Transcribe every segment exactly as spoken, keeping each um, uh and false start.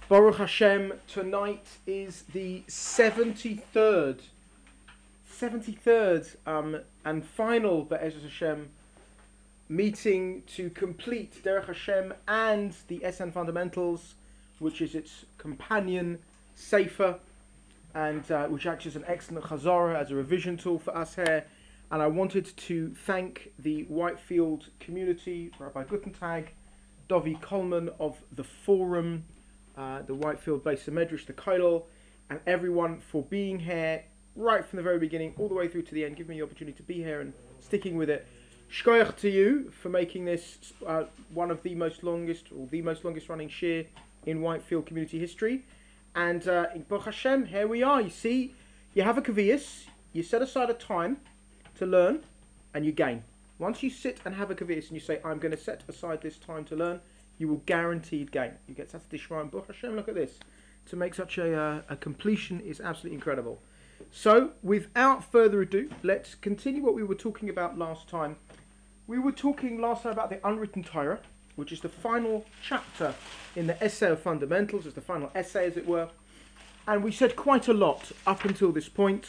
Baruch Hashem, tonight is the seventy-third, seventy-third um, and final Be'ezras Hashem meeting to complete Derech Hashem and the Esan Fundamentals, which is its companion Sefer, and uh, which acts as an excellent Chazorah, as a revision tool for us here. And I wanted to thank the Whitefield community, Rabbi Guttentag, Dovi Coleman of the Forum, Uh, the Whitefield Beis Medrash, the Kollel, and everyone for being here right from the very beginning all the way through to the end, giving me the opportunity to be here and sticking with it. Shkoyach to you for making this uh, one of the most longest, or the most longest running shir in Whitefield community history. And uh, in Baruch Hashem, here we are. You see, you have a kaviyas, you set aside a time to learn, and you gain. Once you sit and have a kaviyas and you say, I'm going to set aside this time to learn, you will guaranteed gain. You get Saturday Shema and Baruch Hashem. Look at this. To make such a, uh, a completion is absolutely incredible. So, without further ado, let's continue what we were talking about last time. We were talking last time about the unwritten Torah, which is the final chapter in the essay of fundamentals. It's the final essay, as it were. And we said quite a lot up until this point.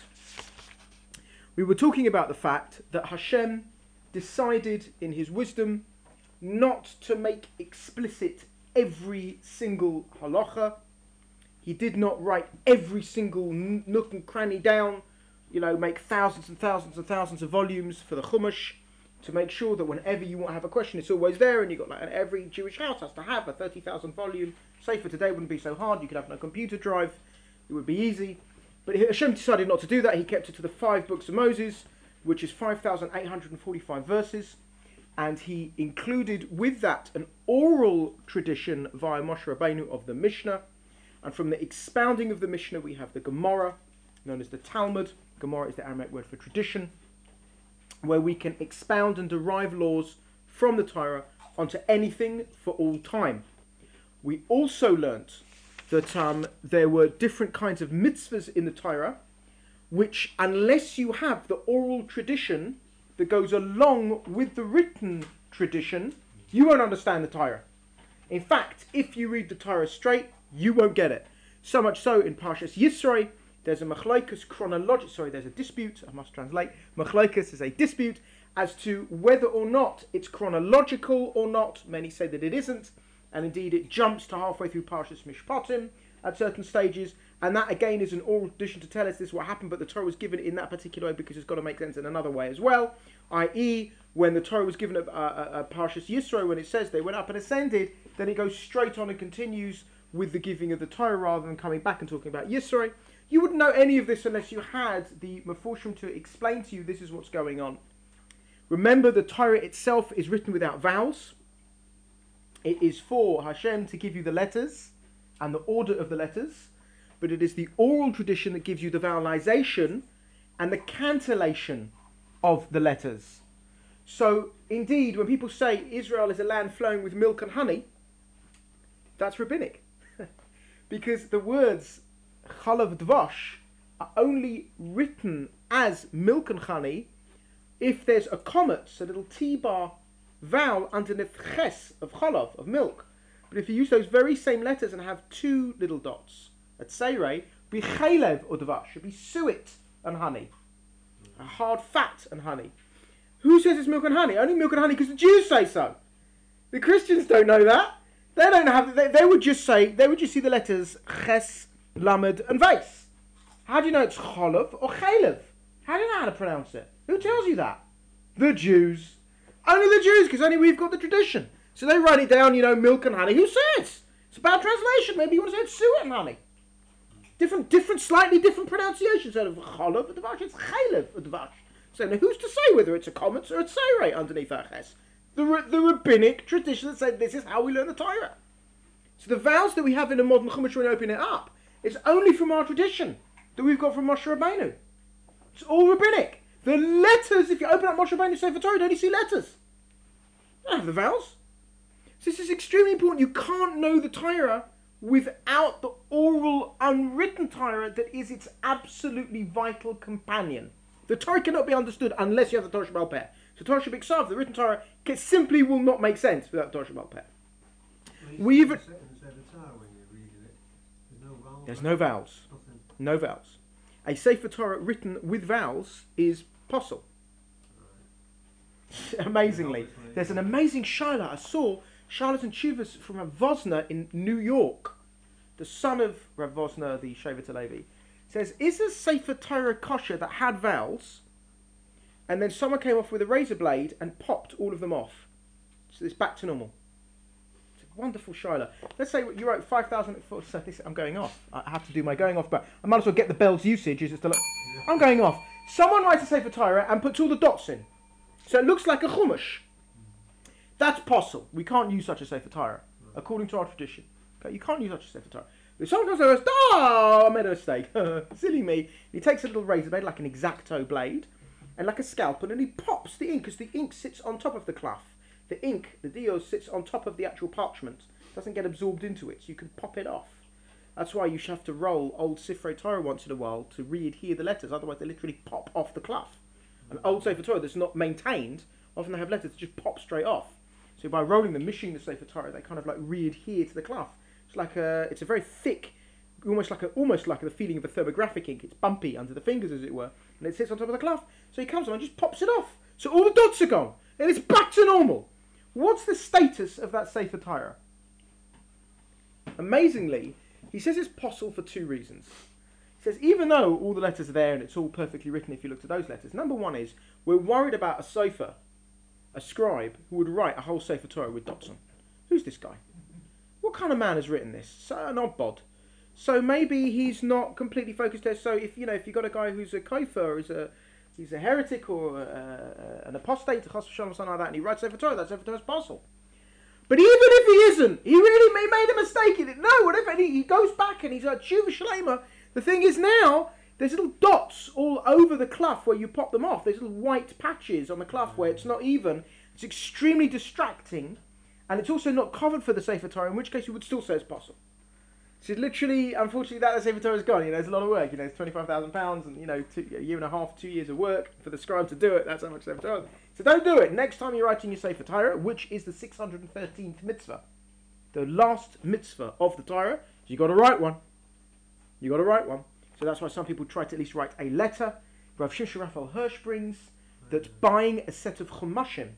We were talking about the fact that Hashem decided in his wisdom not to make explicit every single halacha. He did not write every single nook and cranny down, you know, make thousands and thousands and thousands of volumes for the Chumash to make sure that whenever you want to have a question, it's always there. And you've got like, and every Jewish house has to have a thirty thousand volume. Sefer today wouldn't be so hard. You could have no computer drive. It would be easy. But Hashem decided not to do that. He kept it to the five books of Moses, which is five thousand eight hundred forty-five verses. And he included with that an oral tradition via Moshe Rabbeinu of the Mishnah. And from the expounding of the Mishnah, we have the Gemara, known as the Talmud. Gemara is the Aramaic word for tradition, where we can expound and derive laws from the Torah onto anything for all time. We also learnt that um, there were different kinds of mitzvahs in the Torah, which, unless you have the oral tradition that goes along with the written tradition, you won't understand the Torah. In fact, if you read the Torah straight, you won't get it. So much so, in Parshas Yisro, there's a machlokes chronological, sorry, there's a dispute, I must translate, machlokes is a dispute as to whether or not it's chronological or not. Many say that it isn't, and indeed it jumps to halfway through Parshas Mishpatim at certain stages, and that again is an oral tradition to tell us this is what happened, but the Torah was given in that particular way because it's got to make sense in another way as well, that is when the Torah was given a, a, a Parshas Yisro, when it says they went up and ascended, then it goes straight on and continues with the giving of the Torah rather than coming back and talking about Yisro. You wouldn't know any of this unless you had the Meforshim to explain to you this is what's going on. Remember, the Torah itself is written without vowels. It is for Hashem to give you the letters and the order of the letters, but it is the oral tradition that gives you the vowelization and the cantillation of the letters. So, indeed, when people say Israel is a land flowing with milk and honey, that's rabbinic. Because the words chalav dvash are only written as milk and honey if there's a comet, a little T-bar vowel underneath ches of chalav, of milk. But if you use those very same letters and have two little dots, at seirei, be chalev or dvash, should be suet and honey, a hard fat and honey. Who says it's milk and honey? Only milk and honey because the Jews say so. The Christians don't know that. They don't have. They, they would just say. They would just see the letters ches, lamed, and vase. How do you know it's chalav or chalev? How do you know how to pronounce it? Who tells you that? The Jews. Only the Jews, because only we've got the tradition. So they write it down. You know, milk and honey. Who says? It's a bad translation. Maybe you want to say it's suet and honey. Different, different, slightly different pronunciations. Instead of chalav or dvash, it's chalev or dvash. So now who's to say whether it's a comet or a seirei underneath our ches? The, the rabbinic tradition that said this is how we learn the Torah. So the vowels that we have in a modern Chumash when we open it up, it's only from our tradition that we've got from Moshe Rabbeinu. It's all rabbinic. The letters, if you open up Moshe Rabbeinu's Sefer Torah, you don't see letters. You don't have the vowels. So this is extremely important. You can't know the Torah without the oral, unwritten Torah that is its absolutely vital companion. The Torah cannot be understood unless you have the Torah Shebaal Peh. So Torah Shebiksav, the written Torah, simply will not make sense without Torah Shebaal Peh. Well, We even sentence at a time when you're reading it. There's no vowels. No vowels. A Sefer Torah written with vowels is posel. Amazingly. There's an amazing Shaila. I saw Shalas and Chuvas from Rav Vosner in New York. The son of Rav Vosner, the Shevet Halevi, says, is a Sefer Torah kosher that had vowels, and then someone came off with a razor blade and popped all of them off? So it's back to normal. It's a wonderful Shaila. Let's say you wrote five thousand... So this, I'm going off. I have to do my going off, but I might as well get the bell's usage. Is just to look. I'm going off. Someone writes a Sefer Torah and puts all the dots in. So it looks like a chumash. That's possible. We can't use such a Sefer Torah, according to our tradition. Okay, you can't use such a Sefer Torah. If someone comes over and says, oh, I made a mistake. Silly me. He takes a little razor blade, like an X-Acto blade, and like a scalpel, and he pops the ink, because the ink sits on top of the cloth. The ink, the dios, sits on top of the actual parchment. It doesn't get absorbed into it, so you can pop it off. That's why you should have to roll old Sifrei Torah once in a while to re-adhere the letters, otherwise they literally pop off the cloth. An old Sefer Torah that's not maintained, often they have letters that just pop straight off. So by rolling them, mishing the Sefer Torah, they kind of like re-adhere to the cloth. It's like a, it's a very thick, almost like a, almost like the feeling of a thermographic ink. It's bumpy under the fingers, as it were, and it sits on top of the cloth. So he comes on and just pops it off. So all the dots are gone, and it's back to normal. What's the status of that Sefer Torah? Amazingly, he says it's possible for two reasons. He says even though all the letters are there and it's all perfectly written if you look at those letters, number one is we're worried about a sofer, a scribe who would write a whole Sefer Torah with dots on. Who's this guy? What kind of man has written this? So an odd bod. So maybe he's not completely focused there. So if you know, if you got a guy who's a kafir, is a he's a heretic or a, a, an apostate, a chas v'shalom, something like that, and he writes Sefer Torah, that Sefer Torah is possible. But even if he isn't, he really may made a mistake in it. No, whatever. And he, he goes back and he's like tshuva shlema. The thing is now there's little dots all over the cloth where you pop them off. There's little white patches on the cloth where it's not even. It's extremely distracting, and it's also not covered for the Sefer Torah, in which case you would still say it's possible. So literally, unfortunately, that Sefer Torah is gone. You know, it's a lot of work. You know, it's twenty-five thousand pounds, and you know, two, a year and a half, two years of work for the scribe to do it. That's how much Sefer Torah. So don't do it. Next time you're writing your Sefer Torah, which is the six hundred thirteenth mitzvah, the last mitzvah of the Torah, you got to write one. You got to write one. So that's why some people try to at least write a letter. Rav Shimshon Raphael Hirsch brings that buying a set of chumashim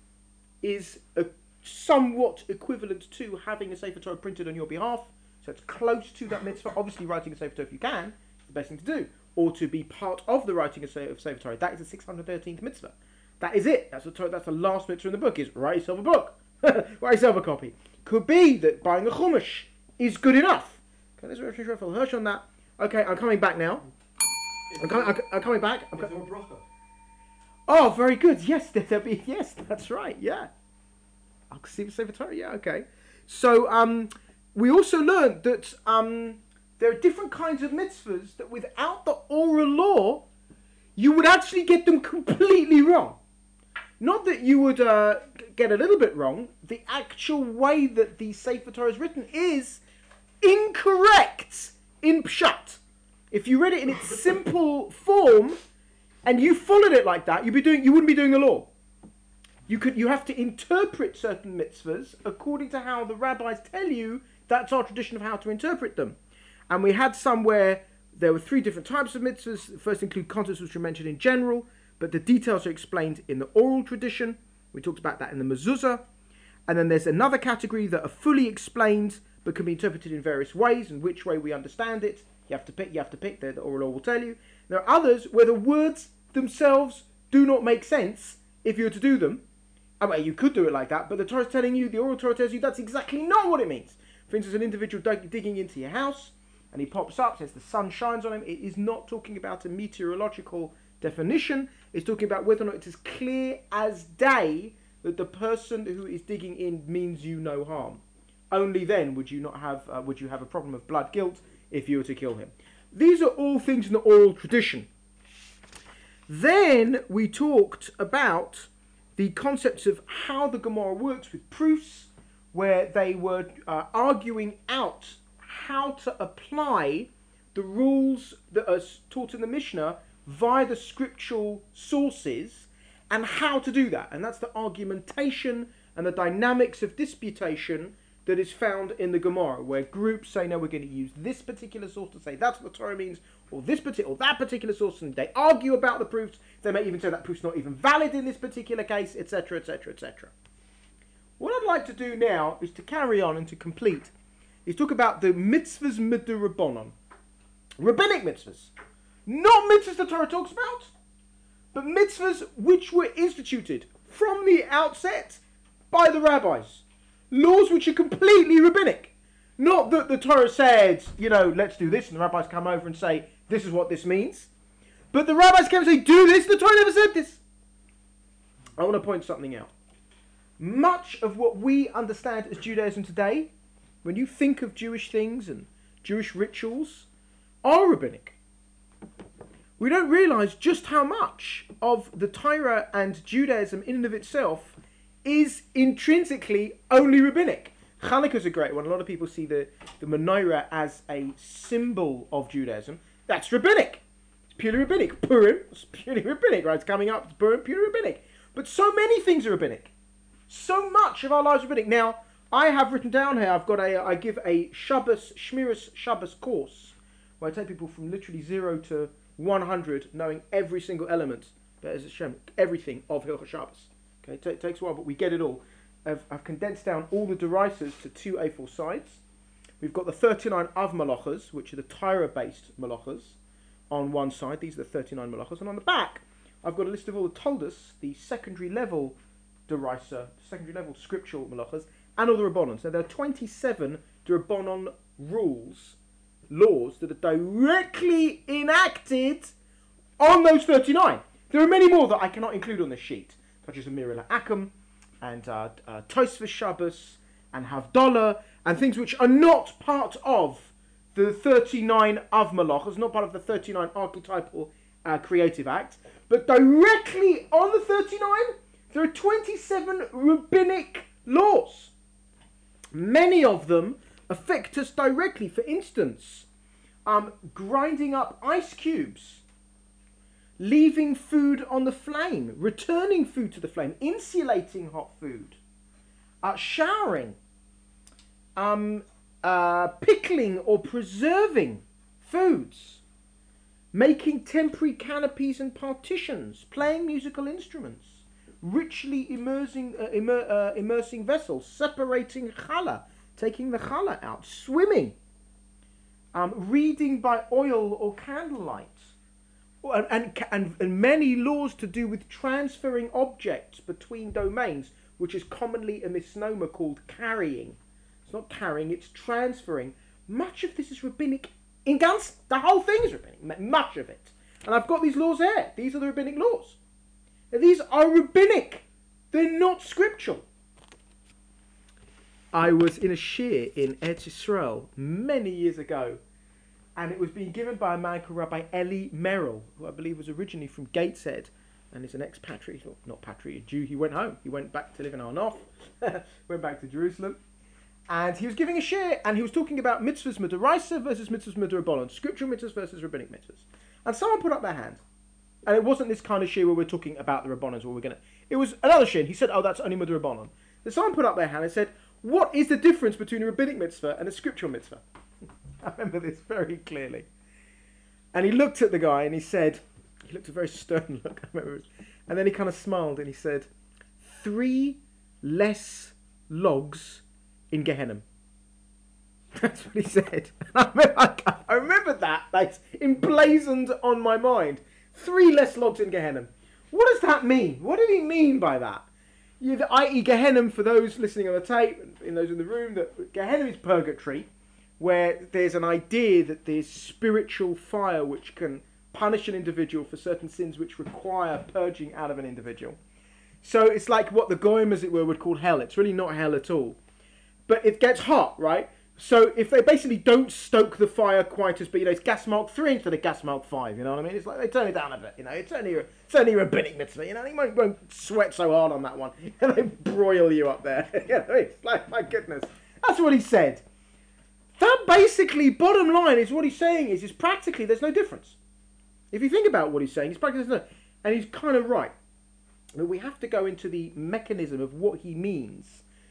is a somewhat equivalent to having a Sefer Torah printed on your behalf. So it's close to that mitzvah. Obviously, writing a Sefer Torah if you can is the best thing to do, or to be part of the writing of Sefer Torah. That is the six hundred thirteenth mitzvah. That is it. That's the that's the last mitzvah in the book. Is write yourself a book, write yourself a copy. Could be that buying a chumash is good enough. Okay, let's Rav Shimshon Raphael Hirsch on that. Okay, I'm coming back now. I'm, com- I'm, I'm coming back. I'm co- oh, very good. Yes, there'll be. Yes, that's right. Yeah. I'll see the Sefer Torah. Yeah, okay. So um, we also learned that um, there are different kinds of mitzvahs that without the oral law, you would actually get them completely wrong. Not that you would uh, get a little bit wrong. The actual way that the Sefer Torah is written is incorrect in pshat. If you read it in its simple form and you followed it like that, you'd be doing. You wouldn't be doing the law. You could. You have to interpret certain mitzvahs according to how the rabbis tell you. That's our tradition of how to interpret them. And we had some where there were three different types of mitzvahs. The first include concepts which are mentioned in general, but the details are explained in the oral tradition. We talked about that in the mezuzah. And then there's another category that are fully explained but can be interpreted in various ways, and which way we understand it. You have to pick, you have to pick, the, the oral law will tell you. There are others where the words themselves do not make sense if you were to do them. Oh, well, you could do it like that, but the Torah is telling you, the oral Torah tells you that's exactly not what it means. For instance, an individual dig- digging into your house, and he pops up, says the sun shines on him. It is not talking about a meteorological definition. It's talking about whether or not it is clear as day that the person who is digging in means you no harm. Only then would you not have uh, would you have a problem of blood guilt if you were to kill him. These are all things in the oral tradition. Then we talked about the concepts of how the Gemara works with proofs, where they were uh, arguing out how to apply the rules that are taught in the Mishnah via the scriptural sources, and how to do that. And that's the argumentation and the dynamics of disputation that is found in the Gemara, where groups say, no, we're going to use this particular source to say that's what the Torah means, or this particular, or that particular source, and they argue about the proofs. They may even say that proof's not even valid in this particular case, et cetera, et cetera, et cetera. What I'd like to do now is to carry on and to complete, is talk about the mitzvahs midrabanan, rabbinic mitzvahs, not mitzvahs the Torah talks about, but mitzvahs which were instituted from the outset by the rabbis. Laws which are completely rabbinic. Not that the Torah said, you know, let's do this, and the rabbis come over and say, this is what this means. But the rabbis came and say, do this, the Torah never said this. I want to point something out. Much of what we understand as Judaism today, when you think of Jewish things and Jewish rituals, are rabbinic. We don't realise just how much of the Torah and Judaism in and of itself is intrinsically only rabbinic. Chanukah is a great one. A lot of people see the, the menorah as a symbol of Judaism. That's rabbinic. It's purely rabbinic. Purim is purely rabbinic, right? It's coming up. It's Purim, purely rabbinic. But so many things are rabbinic. So much of our lives are rabbinic. Now, I have written down here, I've got a, I give a Shabbos, Shmiras Shabbos course, where I take people from literally zero to one hundred, knowing every single element, that is Hashem, everything of Hilchos Shabbos. Okay, it t- takes a while, but we get it all. I've, I've condensed down all the derisas to two A four sides. We've got the thirty-nine Av Malachas, which are the Torah-based Malachas, on one side. These are the thirty-nine Malachas. And on the back, I've got a list of all the Toldos, the secondary level derisa, secondary level scriptural Malachas, and all the Rabbanon. So there are twenty-seven Rabbanon rules, laws, that are directly enacted on those thirty-nine. There are many more that I cannot include on this sheet, such as Amir al-Akam, and uh, uh, Tosfos Shabbos, and Havdalah, and things which are not part of the thirty-nine Av Malachas, not part of the thirty-nine archetypal uh, creative act, but directly on the thirty-nine, there are twenty-seven rabbinic laws. Many of them affect us directly. For instance, um, grinding up ice cubes, leaving food on the flame, returning food to the flame, insulating hot food, uh, showering, um, uh, pickling or preserving foods, making temporary canopies and partitions, playing musical instruments, richly immersing, uh, immer, uh, immersing vessels, separating challah, taking the challah out, swimming, um, reading by oil or candlelight, and, and, and, and many laws to do with transferring objects between domains, which is commonly a misnomer called carrying. It's not carrying, it's transferring. Much of this is rabbinic. In Gans, the whole thing is rabbinic, much of it. And I've got these laws here. These are the rabbinic laws. Now, these are rabbinic. They're not scriptural. I was in a shir in Eretz Yisrael many years ago, and it was being given by a man called Rabbi Eli Merrill, who I believe was originally from Gateshead, and is an expatriate, or not patriot, Jew. He went home. He went back to live in Arnof, went back to Jerusalem, and he was giving a shir, and he was talking about mitzvahs midaraisa versus mitzvahs midarabanan, scriptural mitzvahs versus rabbinic mitzvahs. And someone put up their hand, and it wasn't this kind of shir where we're talking about the rabbanans, where we're gonna. It was another shir. And he said, "Oh, that's only midarabanan." Then someone put up their hand and said, "What is the difference between a rabbinic mitzvah and a scriptural mitzvah?" I remember this very clearly. And he looked at the guy and he said, he looked a very stern look, I remember. And then he kind of smiled and he said, three less logs in Gehenna. That's what he said. I remember, I remember that. That's emblazoned on my mind. Three less logs in Gehenna. What does that mean? What did he mean by that? that is Gehenna, for those listening on the tape and those in the room, that Gehenna is purgatory, where there's an idea that there's spiritual fire which can punish an individual for certain sins which require purging out of an individual. So it's like what the Goyim, as it were, would call hell. It's really not hell at all. But it gets hot, right? So if they basically don't stoke the fire quite as big, you know, it's gas mark three instead of gas mark five, you know what I mean? It's like they turn it down a bit, you know, it's only a, it's only a rabbinic mitzvah, you know, you won't, won't sweat so hard on that one, and they broil you up there, you know, it's like, my goodness. That's what he said. That basically, bottom line, is what he's saying is, is practically there's no difference. If you think about what he's saying, it's practically there's no, and he's kind of right. But we have to go into the mechanism of what he means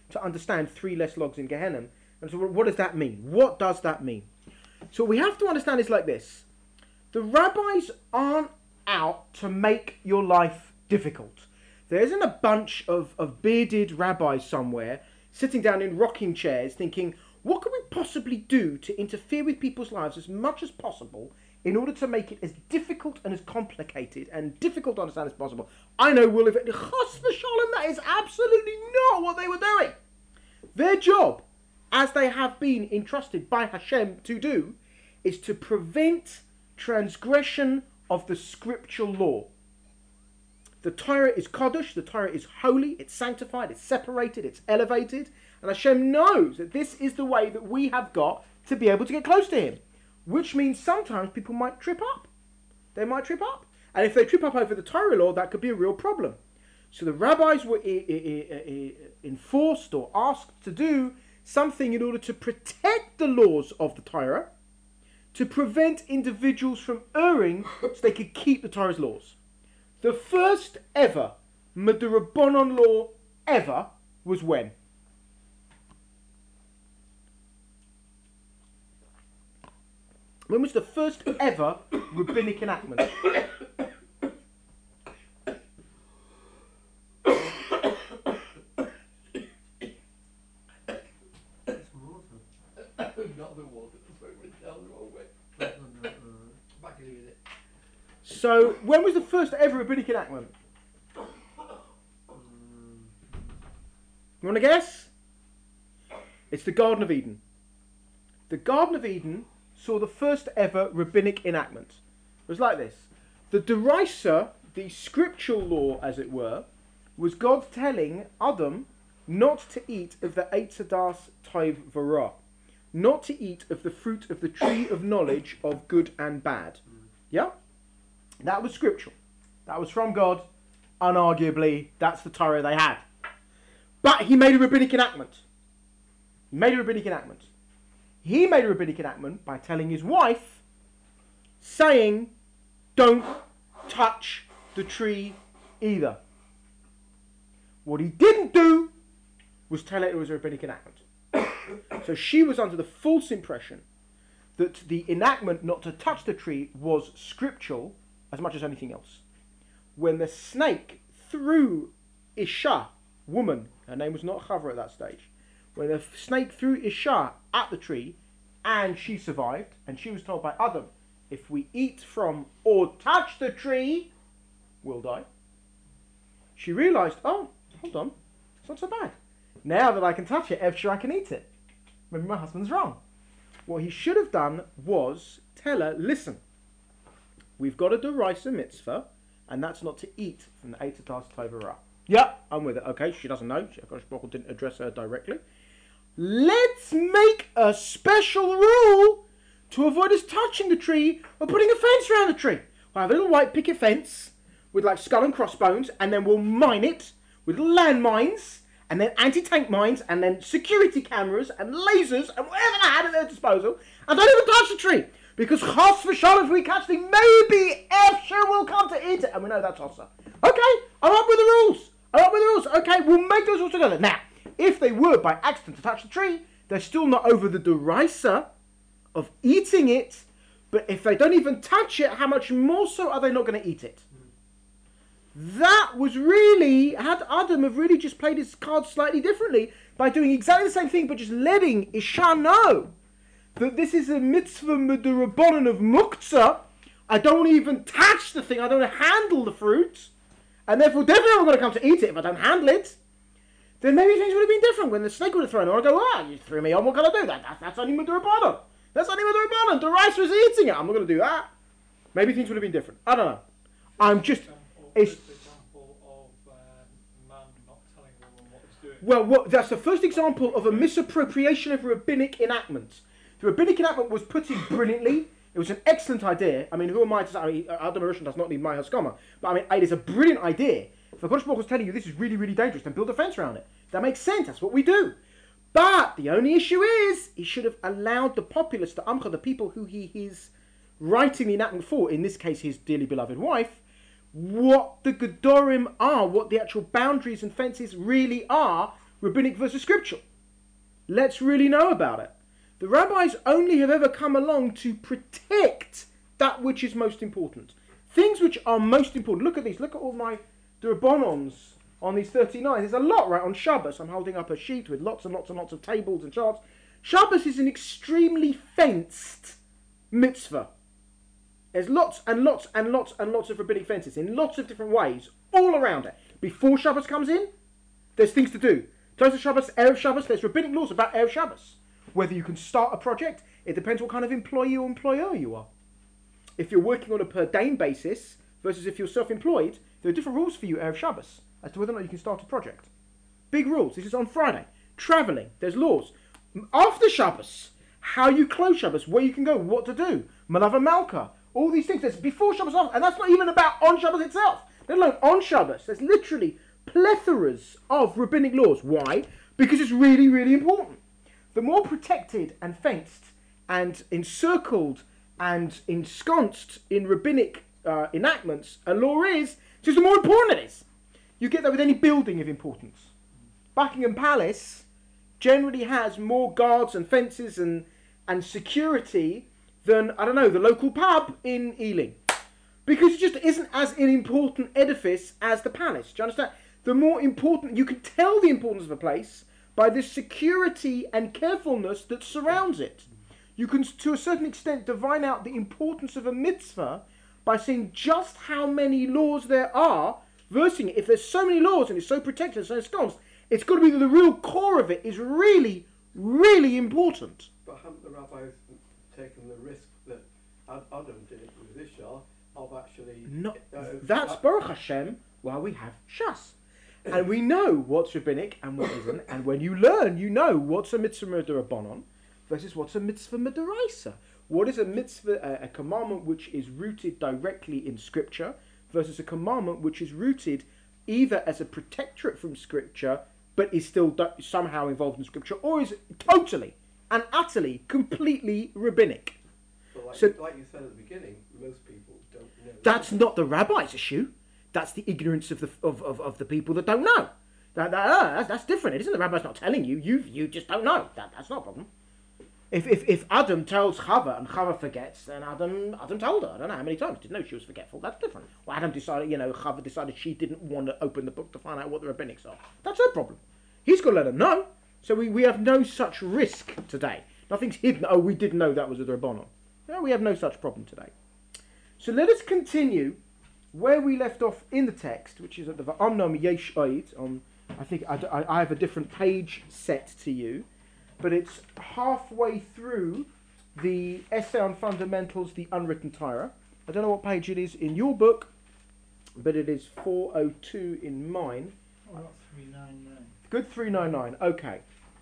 to understand three less logs in Gehenna. And so what does that mean? What does that mean? So what we have to understand is like this. The rabbis aren't out to make your life difficult. There isn't a bunch of, of bearded rabbis somewhere sitting down in rocking chairs thinking, what can we possibly do to interfere with people's lives as much as possible in order to make it as difficult and as complicated and difficult to understand as possible? I know we'll have... Chas v'shalom, that is absolutely not what they were doing. Their job, as they have been entrusted by Hashem to do, is to prevent transgression of the scriptural law. The Torah is Kodesh, the Torah is holy, it's sanctified, it's separated, it's elevated, and Hashem knows that this is the way that we have got to be able to get close to Him, which means sometimes people might trip up. They might trip up. And if they trip up over the Torah law, that could be a real problem. So the rabbis were I- I- I- enforced or asked to do something in order to protect the laws of the Torah, to prevent individuals from erring so they could keep the Torah's laws. The first ever Midrabanan law ever was when? When was the first ever rabbinic enactment? So, when was the first ever rabbinic enactment? You want to guess? It's the Garden of Eden. The Garden of Eden saw the first ever rabbinic enactment. It was like this. The derisa, the scriptural law, as it were, was God telling Adam not to eat of the Eitz Hadas Tov V'Ra, not to eat of the fruit of the tree of knowledge of good and bad. Yeah? That was scriptural. That was from God. Unarguably, that's the Torah they had. But he made a rabbinic enactment. He made a rabbinic enactment. He made a rabbinic enactment by telling his wife, saying, don't touch the tree either. What he didn't do was tell her it was a rabbinic enactment. So she was under the false impression that the enactment not to touch the tree was scriptural as much as anything else. When the snake threw Isha, woman, her name was not Chavra at that stage, when the snake threw Isha at the tree and she survived, and she was told by Adam, if we eat from or touch the tree, we'll die. She realised, oh, hold on, it's not so bad. Now that I can touch it, I'm sure I can eat it. Maybe my husband's wrong. What he should have done was tell her, listen, we've got a derisa mitzvah, and that's not to eat from the Eitz Hadas Tov V'Ra. Yeah, I'm with it. Okay, she doesn't know. HaKadosh Baruch Hu didn't address her directly. Let's make a special rule to avoid us touching the tree or putting a fence around the tree. We'll have a little white picket fence with like skull and crossbones, and then we'll mine it with landmines, and then anti-tank mines, and then security cameras, and lasers, and whatever they had at their disposal, and don't even touch the tree. Because chas v'shalom, if we catch the maybe Efsher will come to eat it. And we know that's also. Okay, I'm up with the rules. I'm up with the rules. Okay, we'll make those rules together. Now, if they were by accident to touch the tree, they're still not over the derisa of eating it. But if they don't even touch it, how much more so are they not going to eat it? That was really, had Adam have really just played his cards slightly differently by doing exactly the same thing, but just letting Isha know that this is a mitzvah midrabanan of muktzah. I don't even touch the thing, I don't handle the fruit, and therefore definitely I'm going to come to eat it if I don't handle it. Then maybe things would have been different when the snake would have thrown it. I go, ah, you threw me on, what can I do? That, that That's only midrabanan. That's only midrabanan. The rice was eating it. I'm not going to do that. Maybe things would have been different. I don't know. I'm just... It's, Well, what, that's the first example of a misappropriation of a rabbinic enactment. The rabbinic enactment was put in brilliantly. It was an excellent idea. I mean, who am I to say? I mean, Adam Rishon does not need my haskama. But I mean, it is a brilliant idea. If the Kodesh Baruch Hu was telling you this is really, really dangerous, then build a fence around it. That makes sense. That's what we do. But the only issue is, he should have allowed the populace, the Amcha, the people who he is writing the enactment for, in this case his dearly beloved wife, what the Gedorim are, what the actual boundaries and fences really are rabbinic versus scriptural. Let's really know about it. The rabbis only have ever come along to protect that which is most important. Things which are most important. Look at these. Look at all my Durabonons on these thirty-nine. There's a lot, right, on Shabbos. I'm holding up a sheet with lots and lots and lots of tables and charts. Shabbos is an extremely fenced mitzvah. There's lots and lots and lots and lots of rabbinic fences in lots of different ways all around it. Before Shabbos comes in, there's things to do. Tosef Shabbos, Erev Shabbos, there's rabbinic laws about Erev Shabbos. Whether you can start a project, it depends what kind of employee or employer you are. If you're working on a per diem basis versus if you're self-employed, there are different rules for you Erev Shabbos as to whether or not you can start a project. Big rules. This is on Friday. Travelling, there's laws. After Shabbos, how you close Shabbos, where you can go, what to do. Malava Malka, all these things. There's before Shabbos, after, and that's not even about on Shabbos itself. Let alone on Shabbos. There's literally plethoras of rabbinic laws. Why? Because it's really, really important. The more protected and fenced and encircled and ensconced in rabbinic uh, enactments a law is, just the more important it is. You get that with any building of importance. Buckingham Palace generally has more guards and fences and, and security than, I don't know, the local pub in Ealing. Because it just isn't as an important edifice as the palace. Do you understand? The more important, you can tell the importance of a place by the security and carefulness that surrounds it. You can, to a certain extent, divine out the importance of a mitzvah by seeing just how many laws there are versing it. If there's so many laws and it's so protected and so ensconced, it's got to be that the real core of it is really, really important. But haven't the rabbis taken the risk that Adam did with Ishar of actually... No, uh, that's uh, Baruch Hashem while we have Shas. And we know what's rabbinic and what isn't. And when you learn, you know what's a mitzvah mid'Rabbanan versus what's a mitzvah mid'Oraisa. What is a mitzvah, a, a commandment which is rooted directly in Scripture versus a commandment which is rooted either as a protectorate from Scripture but is still do- somehow involved in Scripture, or is totally and utterly, completely rabbinic. But like, So- like you said at the beginning, most people don't know. That's not the rabbi's issue. That's the ignorance of the of, of, of the people that don't know. That, that, uh, that's, that's different. It isn't the rabbi's not telling you. You you just don't know. That that's not a problem. If if if Adam tells Chava and Chava forgets, then Adam Adam told her. I don't know how many times. Didn't know she was forgetful. That's different. Well, Adam decided, you know, Chava decided she didn't want to open the book to find out what the rabbinics are. That's her problem. He's got to let her know. So we, we have no such risk today. Nothing's hidden. Oh, we didn't know that was a Rabbanon. No, we have no such problem today. So let us continue where we left off in the text, which is at the Va'amnam Yesh Oid. On, I think I, I, I have a different page set to you, but it's halfway through the essay on fundamentals, the unwritten Torah. I don't know what page it is in your book, but it is four oh two in mine. Oh, that's three ninety-nine. Good, three ninety-nine. Okay.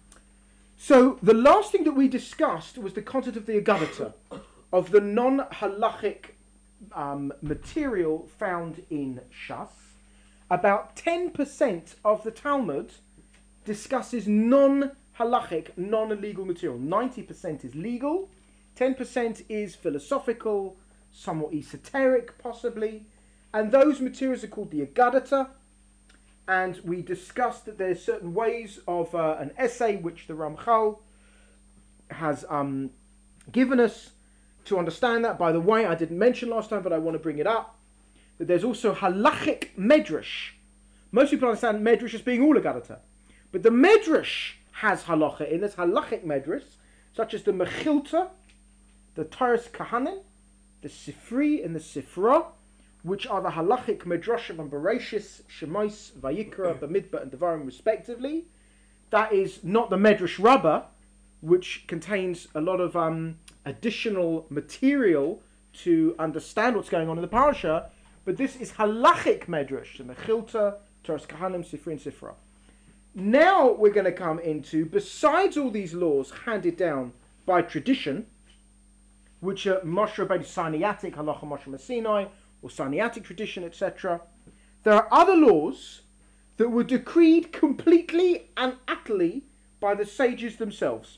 So the last thing that we discussed was the content of the Agadah, of the non-halachic um, material found in Shas. About ten percent of the Talmud discusses non-halachic, non-legal material. ninety percent is legal, ten percent is philosophical, somewhat esoteric possibly, and those materials are called the Agadah. And we discussed that there's certain ways of uh, an essay which the Ramchal has um, given us to understand that. By the way, I didn't mention last time, but I want to bring it up, that there's also halachic medrash. Most people understand medrash as being all Agadah, but the medrash has halacha in it, halachic medrash, such as the Mechilta, the Toras Kahanim, the Sifri and the Sifra, which are the halachic medrashim and Bereshis, Shemais, Vayikra, Bamidbar, and Devarim, respectively. That is not the Medrash Rabbah, which contains a lot of um, additional material to understand what's going on in the parasha, but this is halachic medrash, the Mechilta, Toras Kahanim, Sifri, and Sifra. Now we're going to come into, besides all these laws handed down by tradition, which are Moshe Rabbeinu Sinaitic, halacha Moshe Sinai, or Sinaitic tradition, et cetera. There are other laws that were decreed completely and utterly by the sages themselves.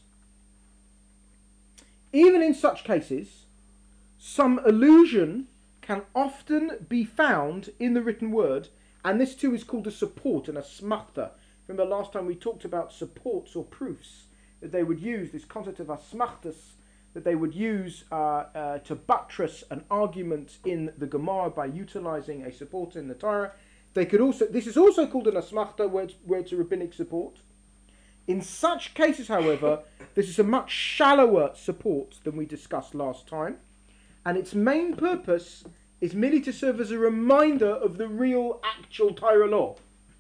Even in such cases, some allusion can often be found in the written word, and this too is called a support and a smachta. Remember last time we talked about supports or proofs that they would use, this concept of asmachtas, that they would use uh, uh, to buttress an argument in the Gemara by utilizing a support in the Torah. They could also, this is also called an asmachta, where it's, where it's a rabbinic support. In such cases, however, this is a much shallower support than we discussed last time, and its main purpose is merely to serve as a reminder of the real, actual Torah law.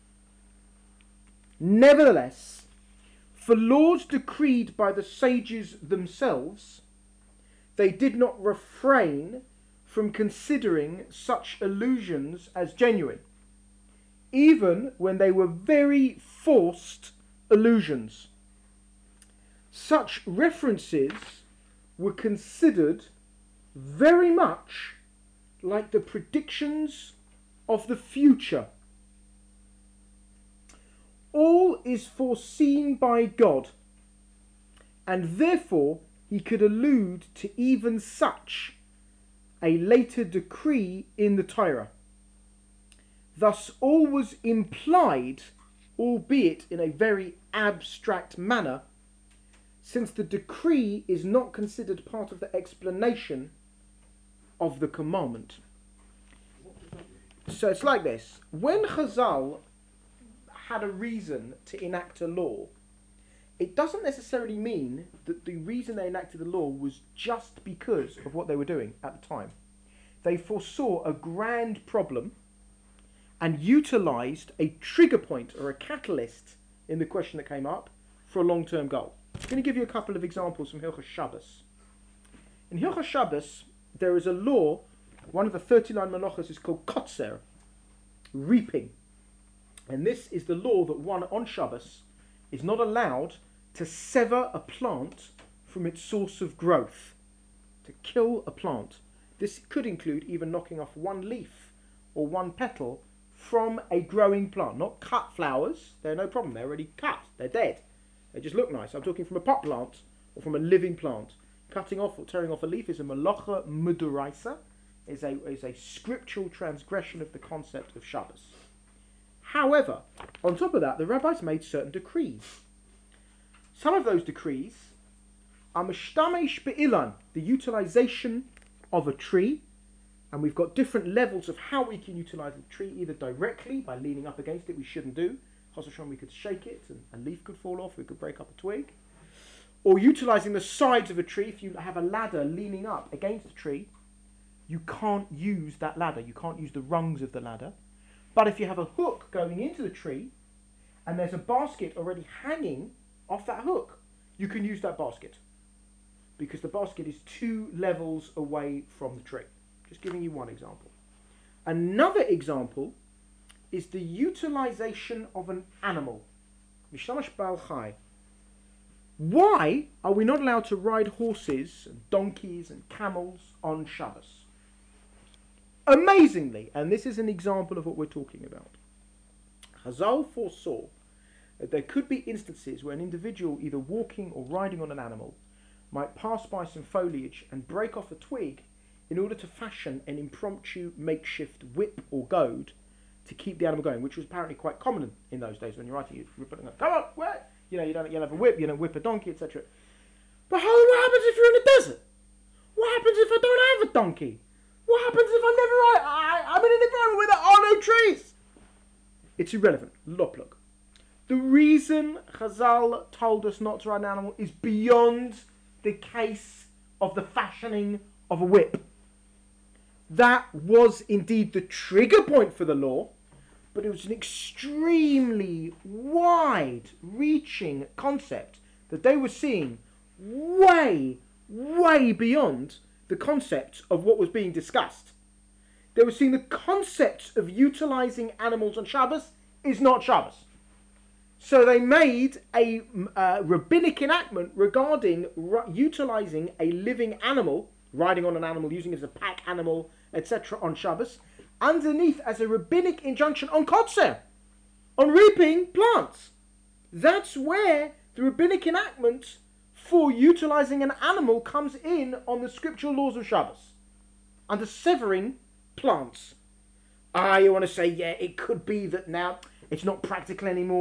Nevertheless, for laws decreed by the sages themselves, they did not refrain from considering such allusions as genuine, even when they were very forced allusions. Such references were considered very much like the predictions of the future. All is foreseen by God, and therefore he could allude to even such a later decree in the Torah. Thus all was implied, albeit in a very abstract manner, since the decree is not considered part of the explanation of the commandment. So it's like this. When Chazal had a reason to enact a law, it doesn't necessarily mean that the reason they enacted the law was just because of what they were doing at the time. They foresaw a grand problem and utilized a trigger point or a catalyst in the question that came up for a long-term goal. I'm going to give you a couple of examples from Hilchos Shabbos. In Hilchos Shabbos, there is a law, one of the thirty-nine malachos is called kotzer, reaping. And this is the law that one on Shabbos is not allowed to sever a plant from its source of growth, to kill a plant. This could include even knocking off one leaf or one petal from a growing plant. Not cut flowers, they're no problem, they're already cut, they're dead. They just look nice. I'm talking from a pot plant or from a living plant. Cutting off or tearing off a leaf is a malacha muduraisa, is a, is a scriptural transgression of the concept of Shabbos. However, on top of that, the rabbis made certain decrees. Some of those decrees are mishtamesh be'ilan, the utilization of a tree, and we've got different levels of how we can utilize a tree, either directly by leaning up against it, we shouldn't do. Chos v'shalom, we could shake it and a leaf could fall off, we could break up a twig. Or utilizing the sides of a tree. If you have a ladder leaning up against a tree, you can't use that ladder, you can't use the rungs of the ladder. But if you have a hook going into the tree, and there's a basket already hanging off that hook, you can use that basket, because the basket is two levels away from the tree. Just giving you one example. Another example is the utilization of an animal. Mishamash Baal Chai. Why are we not allowed to ride horses and donkeys and camels on Shabbos? Amazingly, and this is an example of what we're talking about, Chazal foresaw that there could be instances where an individual either walking or riding on an animal might pass by some foliage and break off a twig in order to fashion an impromptu makeshift whip or goad to keep the animal going, which was apparently quite common in those days. When you're riding, you're putting up, come on, where? You know, you don't, you don't have a whip, you don't whip a donkey, et cetera. But how, what happens if you're in the desert? What happens if I don't have a donkey? What happens if I never, I, I'm in an environment where there are no trees? It's irrelevant. Loplug. The reason Chazal told us not to ride an animal is beyond the case of the fashioning of a whip. That was indeed the trigger point for the law, but it was an extremely wide-reaching concept that they were seeing way, way beyond the concept of what was being discussed. They were seeing the concept of utilizing animals on Shabbos is not Shabbos. So they made a uh, rabbinic enactment regarding r- utilizing a living animal, riding on an animal, using it as a pack animal, et cetera on Shabbos, underneath as a rabbinic injunction on kotzer, on reaping plants. That's where the rabbinic enactment for utilizing an animal comes in on the scriptural laws of Shabbos, under severing plants. Ah, you want to say, yeah, it could be that now it's not practical anymore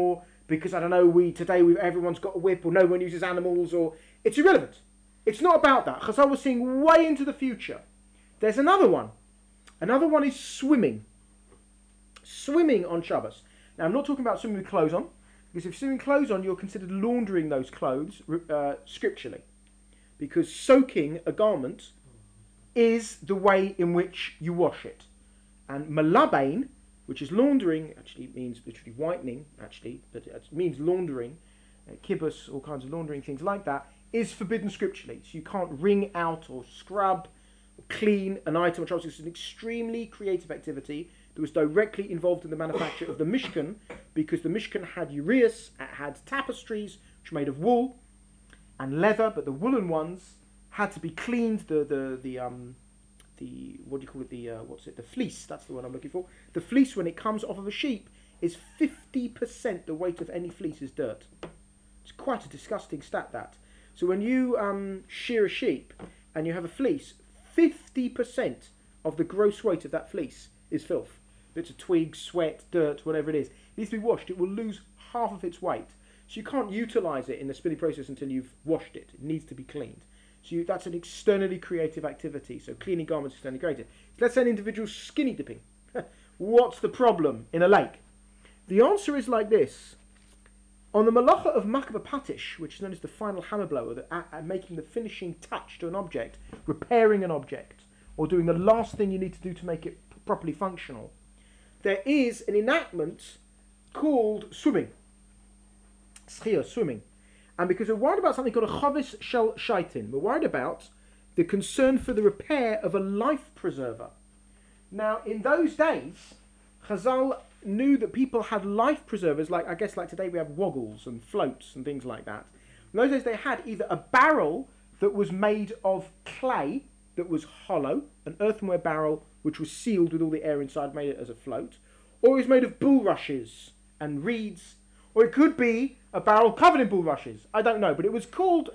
because I don't know, we today we everyone's got a whip or no one uses animals, or it's irrelevant. It's not about that. Chazal was seeing way into the future. There's another one. Another one is swimming. Swimming on Shabbos. Now I'm not talking about swimming with clothes on, because if swimming clothes on, you're considered laundering those clothes uh, scripturally, because soaking a garment is the way in which you wash it. And malabain, which is laundering, actually means literally whitening, actually, but it means laundering, uh, kibbutz, all kinds of laundering things like that, is forbidden scripturally. So you can't wring out or scrub or clean an item. It's an extremely creative activity that was directly involved in the manufacture of the Mishkan, because the Mishkan had uraeus, it had tapestries, which were made of wool and leather, but the woolen ones had to be cleaned, the, the, the, um, the what do you call it, the, uh, what's it, the fleece, that's the word I'm looking for. The fleece, when it comes off of a sheep, is fifty percent the weight of any fleece is dirt. It's quite a disgusting stat, that. So when you um, shear a sheep and you have a fleece, fifty percent of the gross weight of that fleece is filth. Bits of twigs, sweat, dirt, whatever it is. It needs to be washed. It will lose half of its weight. So you can't utilise it in the spinning process until you've washed it. It needs to be cleaned. So you, that's an externally creative activity. So cleaning garments is externally creative. So let's say an individual's skinny dipping. What's the problem in a lake? The answer is like this. On the malacha of makba patish, which is known as the final hammer blow, or the, uh, uh, making the finishing touch to an object, repairing an object, or doing the last thing you need to do to make it p- properly functional, there is an enactment called swimming. Schia, swimming. And because we're worried about something called a chavis shel shaitin, we're worried about the concern for the repair of a life preserver. Now, in those days, Chazal knew that people had life preservers, like I guess like today we have woggles and floats and things like that. In those days they had either a barrel that was made of clay that was hollow, an earthenware barrel which was sealed with all the air inside, made it as a float, or it was made of bulrushes and reeds, or it could be a barrel covered in bulrushes. I don't know, but it was called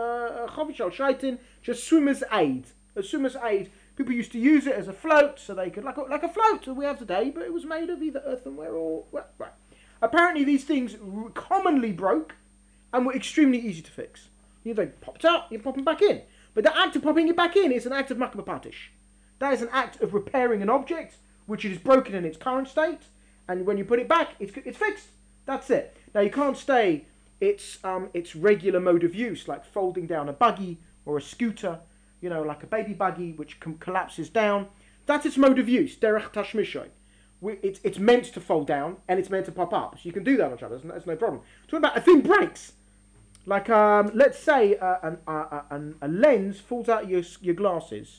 a chavis shel shaitin, just swimmer's aid, a swimmer's aid. People used to use it as a float, so they could, like a, like a float that we have today, but it was made of either earthenware or, well, right. Apparently these things r- commonly broke and were extremely easy to fix. You know, they popped out, you pop them back in. But the act of popping it back in is an act of makba patish. That is an act of repairing an object, which is broken in its current state, and when you put it back, it's, it's fixed. That's it. Now you can't stay its, um, its regular mode of use, like folding down a buggy or a scooter, you know, like a baby buggy which com- collapses down. That's its mode of use, derech tashmishoy. It's, it's meant to fold down and it's meant to pop up. So you can do that on Shabbos, and that's no problem. Talking about a thing breaks. Like, um, let's say uh, an, uh, an, a lens falls out of your, your glasses,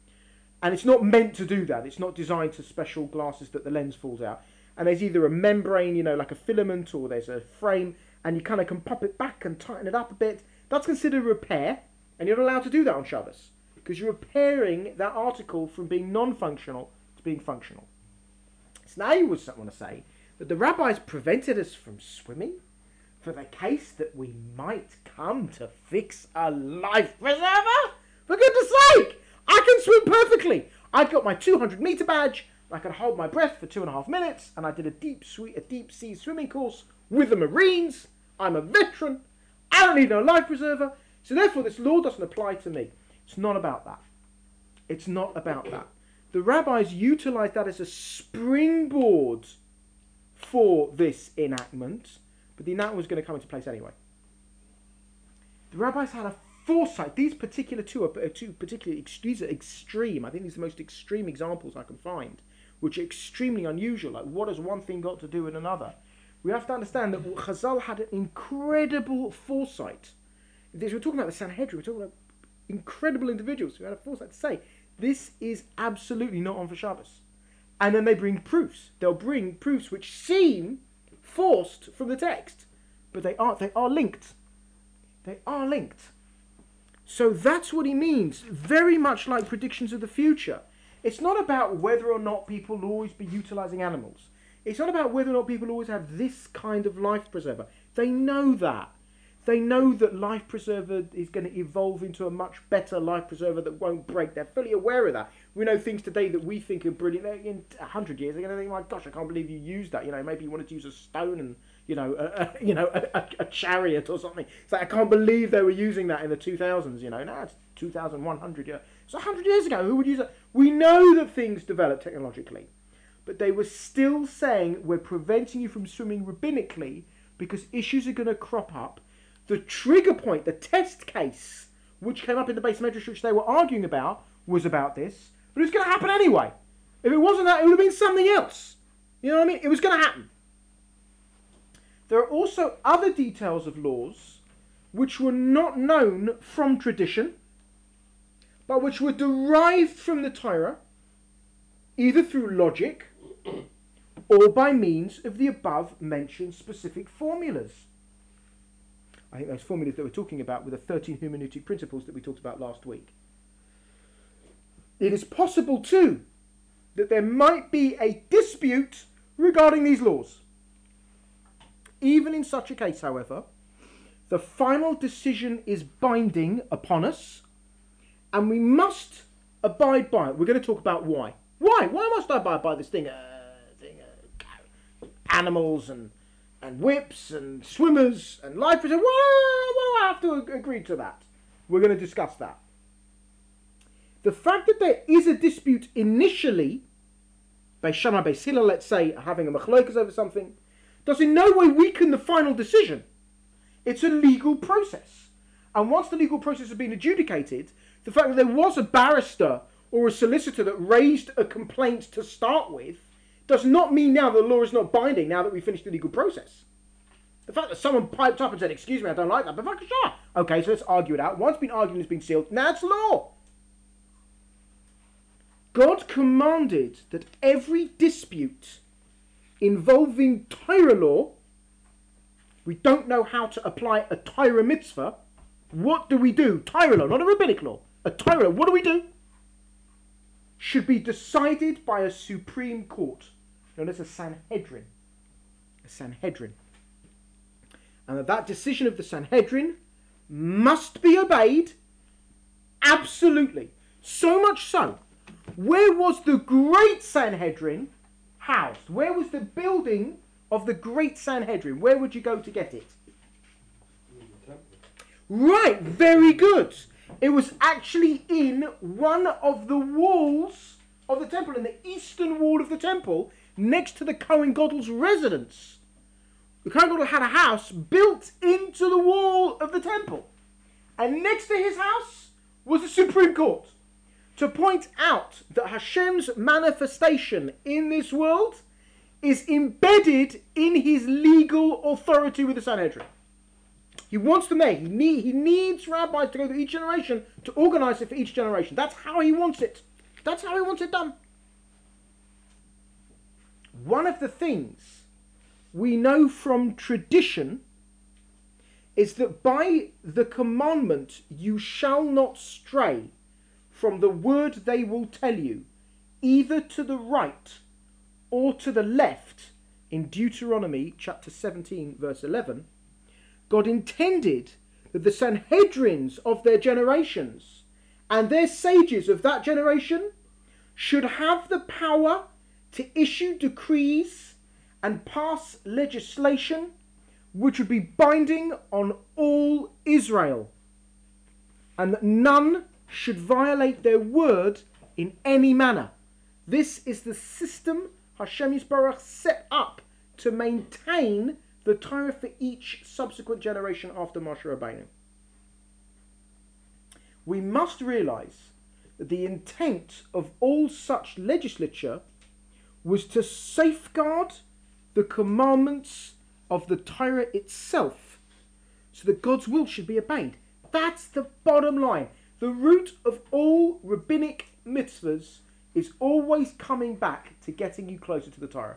and it's not meant to do that. It's not designed to special glasses that the lens falls out. And there's either a membrane, you know, like a filament, or there's a frame, and you kind of can pop it back and tighten it up a bit. That's considered repair, and you're not allowed to do that on Shabbos, because you're repairing that article from being non-functional to being functional. So now you would want to say that the rabbis prevented us from swimming for the case that we might come to fix a life preserver? For goodness sake! I can swim perfectly! I've got my two hundred meter badge, I can hold my breath for two and a half minutes, and I did a deep, sweet, a deep sea swimming course with the Marines. I'm a veteran. I don't need no life preserver. So therefore this law doesn't apply to me. It's not about that. It's not about that. The rabbis utilised that as a springboard for this enactment, but the enactment was going to come into place anyway. The rabbis had a foresight. These particular two are two particularly these are extreme. I think these are the most extreme examples I can find, which are extremely unusual. Like, what has one thing got to do with another? We have to understand that Chazal had an incredible foresight. We're talking about the Sanhedrin. We're talking about incredible individuals who had a foresight to say, this is absolutely not on for Shabbos. And then they bring proofs. They'll bring proofs which seem forced from the text, but they are they are linked. They are linked. So that's what he means. Very much like predictions of the future. It's not about whether or not people will always be utilising animals. It's not about whether or not people always have this kind of life preserver. They know that. They know that life preserver is going to evolve into a much better life preserver that won't break. They're fully aware of that. We know things today that we think are brilliant. In a hundred years, they're going to think, my gosh, I can't believe you used that. You know, maybe you wanted to use a stone and you know, a, a, you know, a, a, a chariot or something. It's like, I can't believe they were using that in the two thousands, you know. Now it's two thousand one hundred years. It's one hundred years ago. Who would use that? We know that things develop technologically. But they were still saying, we're preventing you from swimming rabbinically because issues are going to crop up. The trigger point, the test case, which came up in the base medrash which they were arguing about, was about this. But it was going to happen anyway. If it wasn't that, it would have been something else. You know what I mean? It was going to happen. There are also other details of laws which were not known from tradition, but which were derived from the Torah, either through logic or by means of the above mentioned specific formulas. I think those formulas that we're talking about were the thirteen hermeneutic principles that we talked about last week. It is possible too that there might be a dispute regarding these laws. Even in such a case, however, the final decision is binding upon us and we must abide by it. We're going to talk about why. Why? Why must I abide by this thing? Uh, thing uh, animals and and whips and swimmers and life preservers. Why, why do I have to agree to that? We're going to discuss that. The fact that there is a dispute initially, Beis Shammai, Beis Hillel, let's say, having a machlokas over something, does in no way weaken the final decision. It's a legal process. And once the legal process has been adjudicated, the fact that there was a barrister or a solicitor that raised a complaint to start with does not mean now the law is not binding now that we finished the legal process. The fact that someone piped up and said, excuse me, I don't like that, but fucking sure. Okay, so let's argue it out. Once it's been argued and it's been sealed, now it's law. God commanded that every dispute involving Torah law, we don't know how to apply a Torah mitzvah. What do we do? Torah law, not a rabbinic law. A Torah law, what do we do? Should be decided by a supreme court, known as a Sanhedrin. A Sanhedrin. And that that decision of the Sanhedrin must be obeyed absolutely. So much so, where was the great Sanhedrin housed? Where was the building of the great Sanhedrin? Where would you go to get it? Right, very good. It was actually in one of the walls of the temple, in the eastern wall of the temple, next to the Kohen Gadol's residence. The Kohen Gadol had a house built into the wall of the temple. And next to his house was the Supreme Court. To point out that Hashem's manifestation in this world is embedded in his legal authority with the Sanhedrin. He wants them there. He, need, he needs rabbis to go through each generation to organize it for each generation. That's how he wants it. That's how he wants it done. One of the things we know from tradition is that by the commandment, you shall not stray from the word they will tell you, either to the right or to the left, in Deuteronomy chapter seventeen, verse eleven, God intended that the Sanhedrins of their generations and their sages of that generation should have the power to issue decrees and pass legislation which would be binding on all Israel, and that none should violate their word in any manner. This is the system Hashem Yisbarach set up to maintain the Torah for each subsequent generation after Moshe Rabbeinu. We must realize that the intent of all such legislature was to safeguard the commandments of the Torah itself, so that God's will should be obeyed. That's the bottom line. The root of all rabbinic mitzvahs is always coming back to getting you closer to the Torah.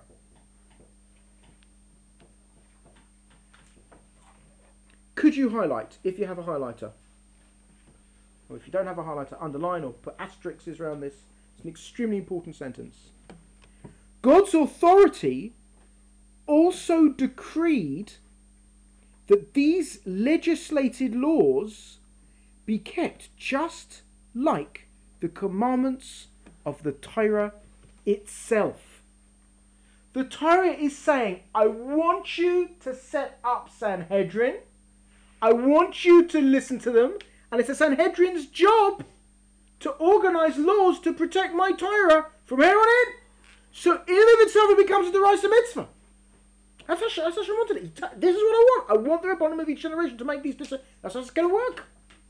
Could you highlight, if you have a highlighter? Or if you don't have a highlighter, underline or put asterisks around this. It's an extremely important sentence. God's authority also decreed that these legislated laws be kept just like the commandments of the Torah itself. The Torah is saying, I want you to set up Sanhedrin. I want you to listen to them. And it's the Sanhedrin's job to organize laws to protect my Torah from here on in. So in and of itself it becomes a D'oraisa mitzvah. That's how, that's how I wanted it. This is what I want. I want the Rabbanim of each generation to make these decisions. That's how it's going to work.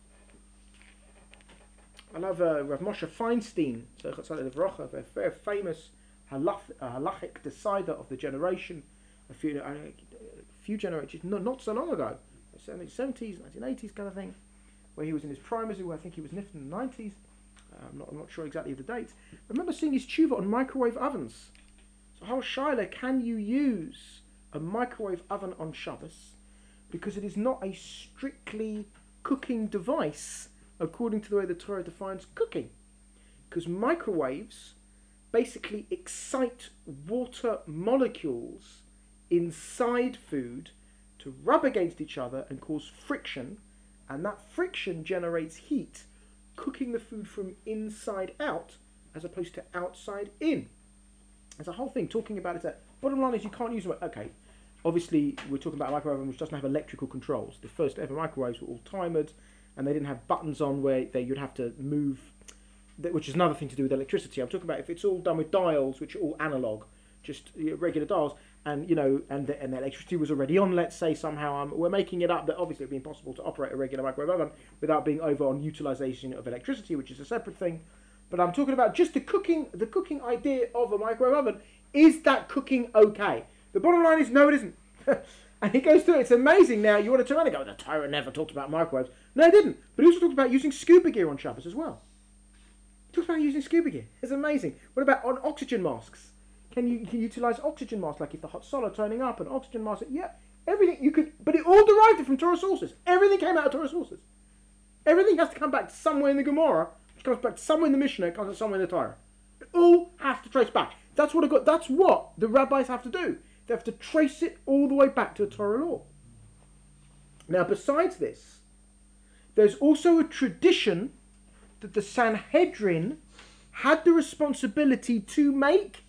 I love uh, Rav Moshe Feinstein, a very famous halach, uh, halachic decider of the generation, a few, uh, a few generations, no, not so long ago, seventies, nineteen eighties kind of thing, where he was in his primacy, where I think he was nifted in the nineties. Uh, I'm, not, I'm not sure exactly of the dates. I remember seeing his tshuva on microwave ovens. So how, Shaila, can you use a microwave oven on Shabbos? Because it is not a strictly cooking device according to the way the Torah defines cooking. Because microwaves basically excite water molecules inside food to rub against each other and cause friction, and that friction generates heat, cooking the food from inside out as opposed to outside in. There's a whole thing talking about it. That bottom line is you can't use it. Okay, obviously we're talking about a microwave oven which doesn't have electrical controls. The first ever microwaves were all timed, and they didn't have buttons on where they, you'd have to move, which is another thing to do with electricity. I'm talking about if it's all done with dials, which are all analog, just you know, regular dials, and you know, and the, and the electricity was already on. Let's say somehow um, we're making it up that obviously it'd be impossible to operate a regular microwave oven without being over on utilization of electricity, which is a separate thing. But I'm talking about just the cooking, the cooking idea of a microwave oven. Is that cooking okay? The bottom line is no, it isn't. And he goes through it. It's amazing. Now you want to turn around and go, the Torah never talked about microwaves. No, it didn't. But he also talked about using scuba gear on Shabbos as well. He talks about using scuba gear. It's amazing. What about on oxygen masks? Can you, can you utilize oxygen masks, like if the hot solid turning up and oxygen mask? Yeah, everything you could. But it all derived from Torah sources. Everything came out of Torah sources. Everything has to come back somewhere in the Gemara, which comes back somewhere in the Mishnah, it comes back somewhere in the Torah. It all has to trace back. That's what I got. That's what the rabbis have to do. They have to trace it all the way back to the Torah law. Now, besides this, there's also a tradition that the Sanhedrin had the responsibility to make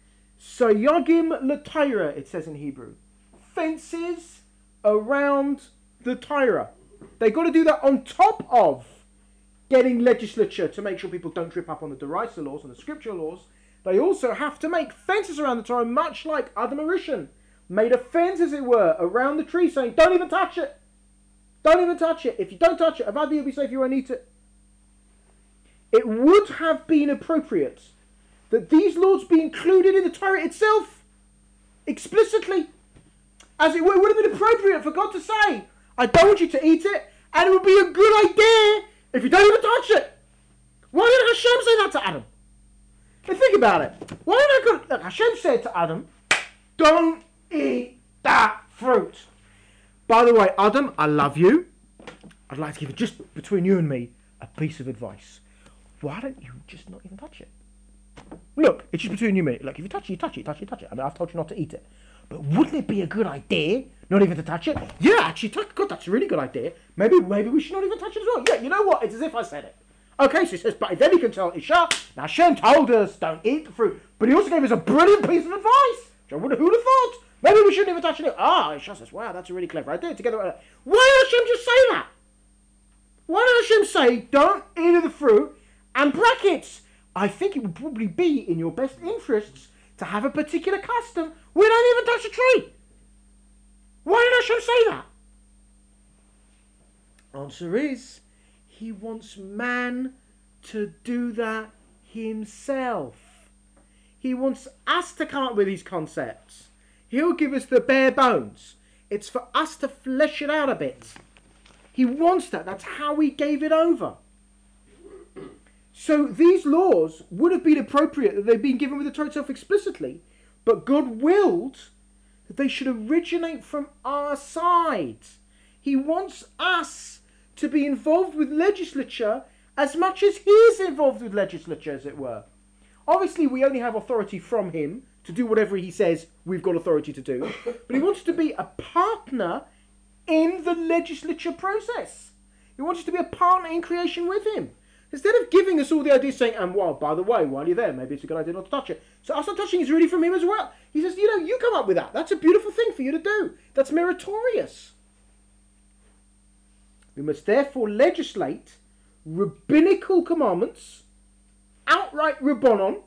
sayagim l'Torah, it says in Hebrew, fences around the Torah. They got to do that on top of getting legislature to make sure people don't trip up on the D'oraisa laws and the scriptural laws. They also have to make fences around the Torah, much like Adam Arishan made a fence, as it were, around the tree, saying, don't even touch it. Don't even touch it. If you don't touch it, Avadi will be safe, you won't eat it. It would have been appropriate that these laws be included in the Torah itself, explicitly. As it were, it would have been appropriate for God to say, I don't want you to eat it, and it would be a good idea if you don't even touch it. Why did Hashem say that to Adam? But think about it. Why did I go, look, Hashem said to Adam, don't eat that fruit. By the way, Adam, I love you. I'd like to give it, just between you and me, a piece of advice. Why don't you just not even touch it? Look, it's just between you and me. Look, if you touch it, you touch it, you touch it, you touch it. I mean, I've told you not to eat it. But wouldn't it be a good idea not even to touch it? Yeah, actually, God, that's a really good idea. Maybe maybe we should not even touch it as well. Yeah, you know what? It's as if I said it. Okay, so he says, but then he can tell Isha, now Hashem told us, don't eat the fruit. But he also gave us a brilliant piece of advice. Which I would have, who'd have thought? Maybe we shouldn't even touch it. Ah, Isha says, wow, that's a really clever idea. Together, uh, why did Hashem just say that? Why did Hashem say, don't eat the fruit, and brackets? I think it would probably be in your best interests to have a particular custom. We don't even touch a tree. Why did Hashem say that? Answer is, he wants man to do that himself. He wants us to come up with these concepts. He'll give us the bare bones. It's for us to flesh it out a bit. He wants that. That's how he gave it over. So these laws would have been appropriate that they've been given with the Torah itself explicitly, but God willed that they should originate from our side. He wants us to be involved with legislature as much as he is involved with legislature, as it were. Obviously, we only have authority from him to do whatever he says we've got authority to do, but he wants to be a partner in the legislature process. He wants us to be a partner in creation with him. Instead of giving us all the ideas saying, and well, by the way, while you're there, maybe it's a good idea not to touch it. So us not touching is really from him as well. He says, you know, you come up with that. That's a beautiful thing for you to do. That's meritorious. We must therefore legislate rabbinical commandments, outright rabbonon,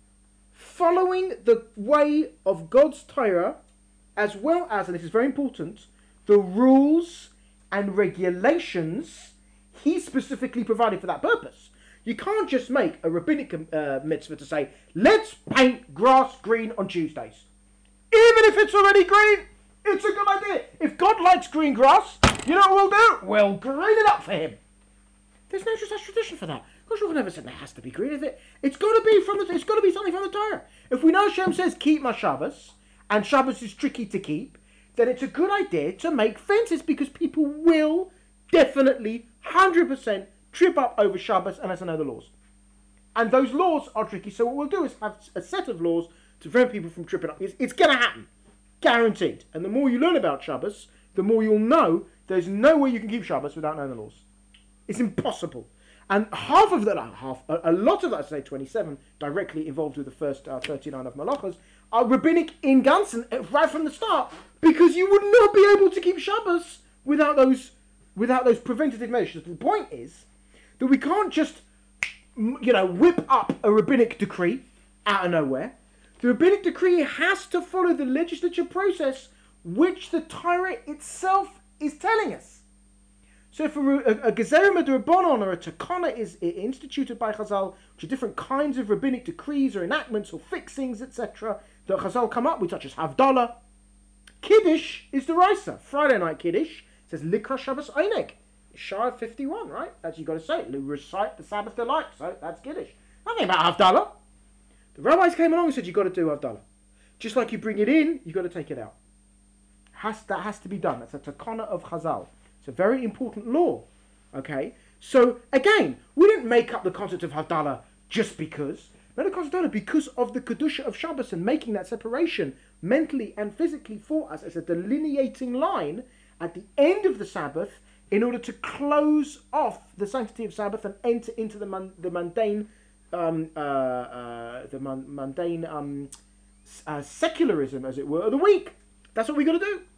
following the way of God's Torah, as well as, and this is very important, the rules and regulations he specifically provided for that purpose. You can't just make a rabbinic uh, mitzvah to say, let's paint grass green on Tuesdays. Even if it's already green, it's a good idea. If God likes green grass, you know what we'll do? We'll green it up for him. There's no such tradition for that. Gosh, we've never said there has to be green, is it? It's got to be from the. It's got to be something from the Torah. If we know Hashem says keep my Shabbos, and Shabbos is tricky to keep, then it's a good idea to make fences because people will definitely, one hundred percent trip up over Shabbos unless I know the laws. And those laws are tricky, so what we'll do is have a set of laws to prevent people from tripping up. It's, it's going to happen. Guaranteed. And the more you learn about Shabbos, the more you'll know there's no way you can keep Shabbos without knowing the laws. It's impossible. And half of that, half, a, a lot of that, say twenty-seven, directly involved with the first uh, thirty-nine of Malachas, are rabbinic in Gansen right from the start, because you would not be able to keep Shabbos without those without those preventative measures. The point is that we can't just, you know, whip up a rabbinic decree out of nowhere. The rabbinic decree has to follow the legislature process, which the Torah itself is telling us. So if a, a, a Gezerah D'Rabbanan or a Takana is instituted by Chazal, which are different kinds of rabbinic decrees or enactments or fixings, et cetera, that Chazal come up with, such as Havdalah, Kiddush is the Raisa. Friday night Kiddush says Likra Shabbos Eineg. Shah fifty-one, right? That's you got to say it. Recite the Sabbath delight. So that's Kiddush. Nothing about Havdalah. The rabbis came along and said you've got to do Havdalah. Just like you bring it in, you've got to take it out. Has, that has to be done. That's a Takana of Chazal. It's a very important law. Okay? So, again, we didn't make up the concept of Havdalah just because. No, the concept of Havdalah because of the Kedusha of Shabbos and making that separation mentally and physically for us as a delineating line at the end of the Sabbath in order to close off the sanctity of Sabbath and enter into the man, the mundane, um, uh, uh, the man, mundane um, uh, secularism, as it were, of the week. That's what we got to do.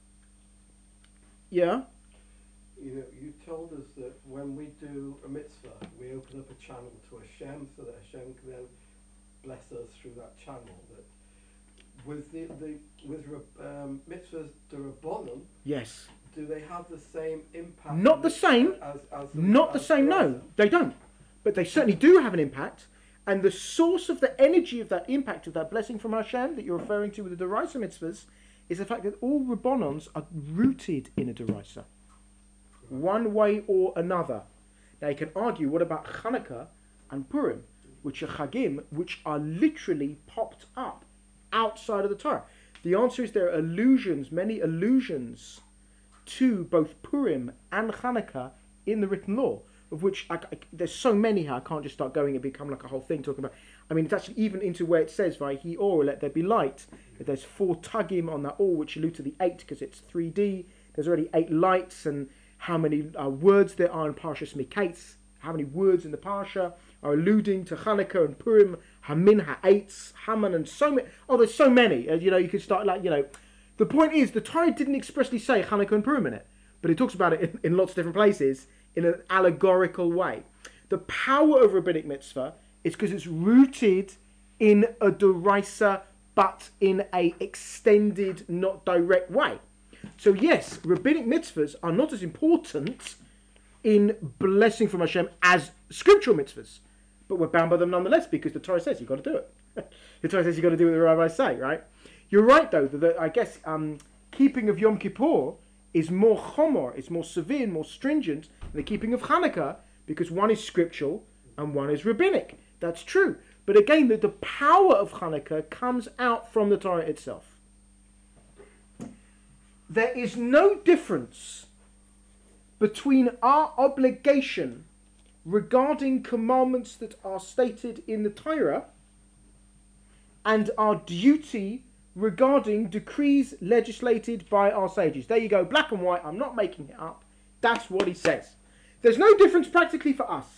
Yeah. You know, you told us that when we do a mitzvah, we open up a channel to Hashem so that Hashem can then bless us through that channel. That with the, the with um, mitzvahs D'Rabbanan, yes. Do they have the same impact? Not the same. As, as the, not as the same. the no, they don't. But they certainly do have an impact. And the source of the energy of that impact of that blessing from Hashem that you're referring to with the Deraisa mitzvahs is the fact that all Rabbanons are rooted in a Deraisa. One way or another. Now you can argue, what about Chanukah and Purim, which are Chagim, which are literally popped up outside of the Torah? The answer is there are allusions, many allusions to both Purim and Chanukah in the written law, of which I, I, there's so many here I can't just start going and become like a whole thing talking about. I mean, it's actually even into where it says, Vayhi or, let there be light. There's four tagim on that or, which allude to the eight because it's three D. There's already eight lights, and how many uh, words there are in Parshas Miketz, how many words in the Parsha are alluding to Chanukah and Purim, Hamin, Ha'etz, Haman, and so many. Oh, there's so many. Uh, you know, you could start like, you know. The point is, the Torah didn't expressly say Chanukah and Purim in it, but it talks about it in, in lots of different places in an allegorical way. The power of rabbinic mitzvah is because it's rooted in a deraisa, but in a extended, not direct way. So yes, rabbinic mitzvahs are not as important in blessing from Hashem as scriptural mitzvahs, but we're bound by them nonetheless because the Torah says you've got to do it. The Torah says you've got to do what the rabbis say, right? You're right, though, that I guess um, keeping of Yom Kippur is more chomor, it's more severe, more stringent than the keeping of Chanukah, because one is scriptural and one is rabbinic. That's true. But again, the, the power of Chanukah comes out from the Torah itself. There is no difference between our obligation regarding commandments that are stated in the Torah and our duty regarding decrees legislated by our sages. There you go, black and white. I'm not making it up. That's what he says. There's no difference practically for us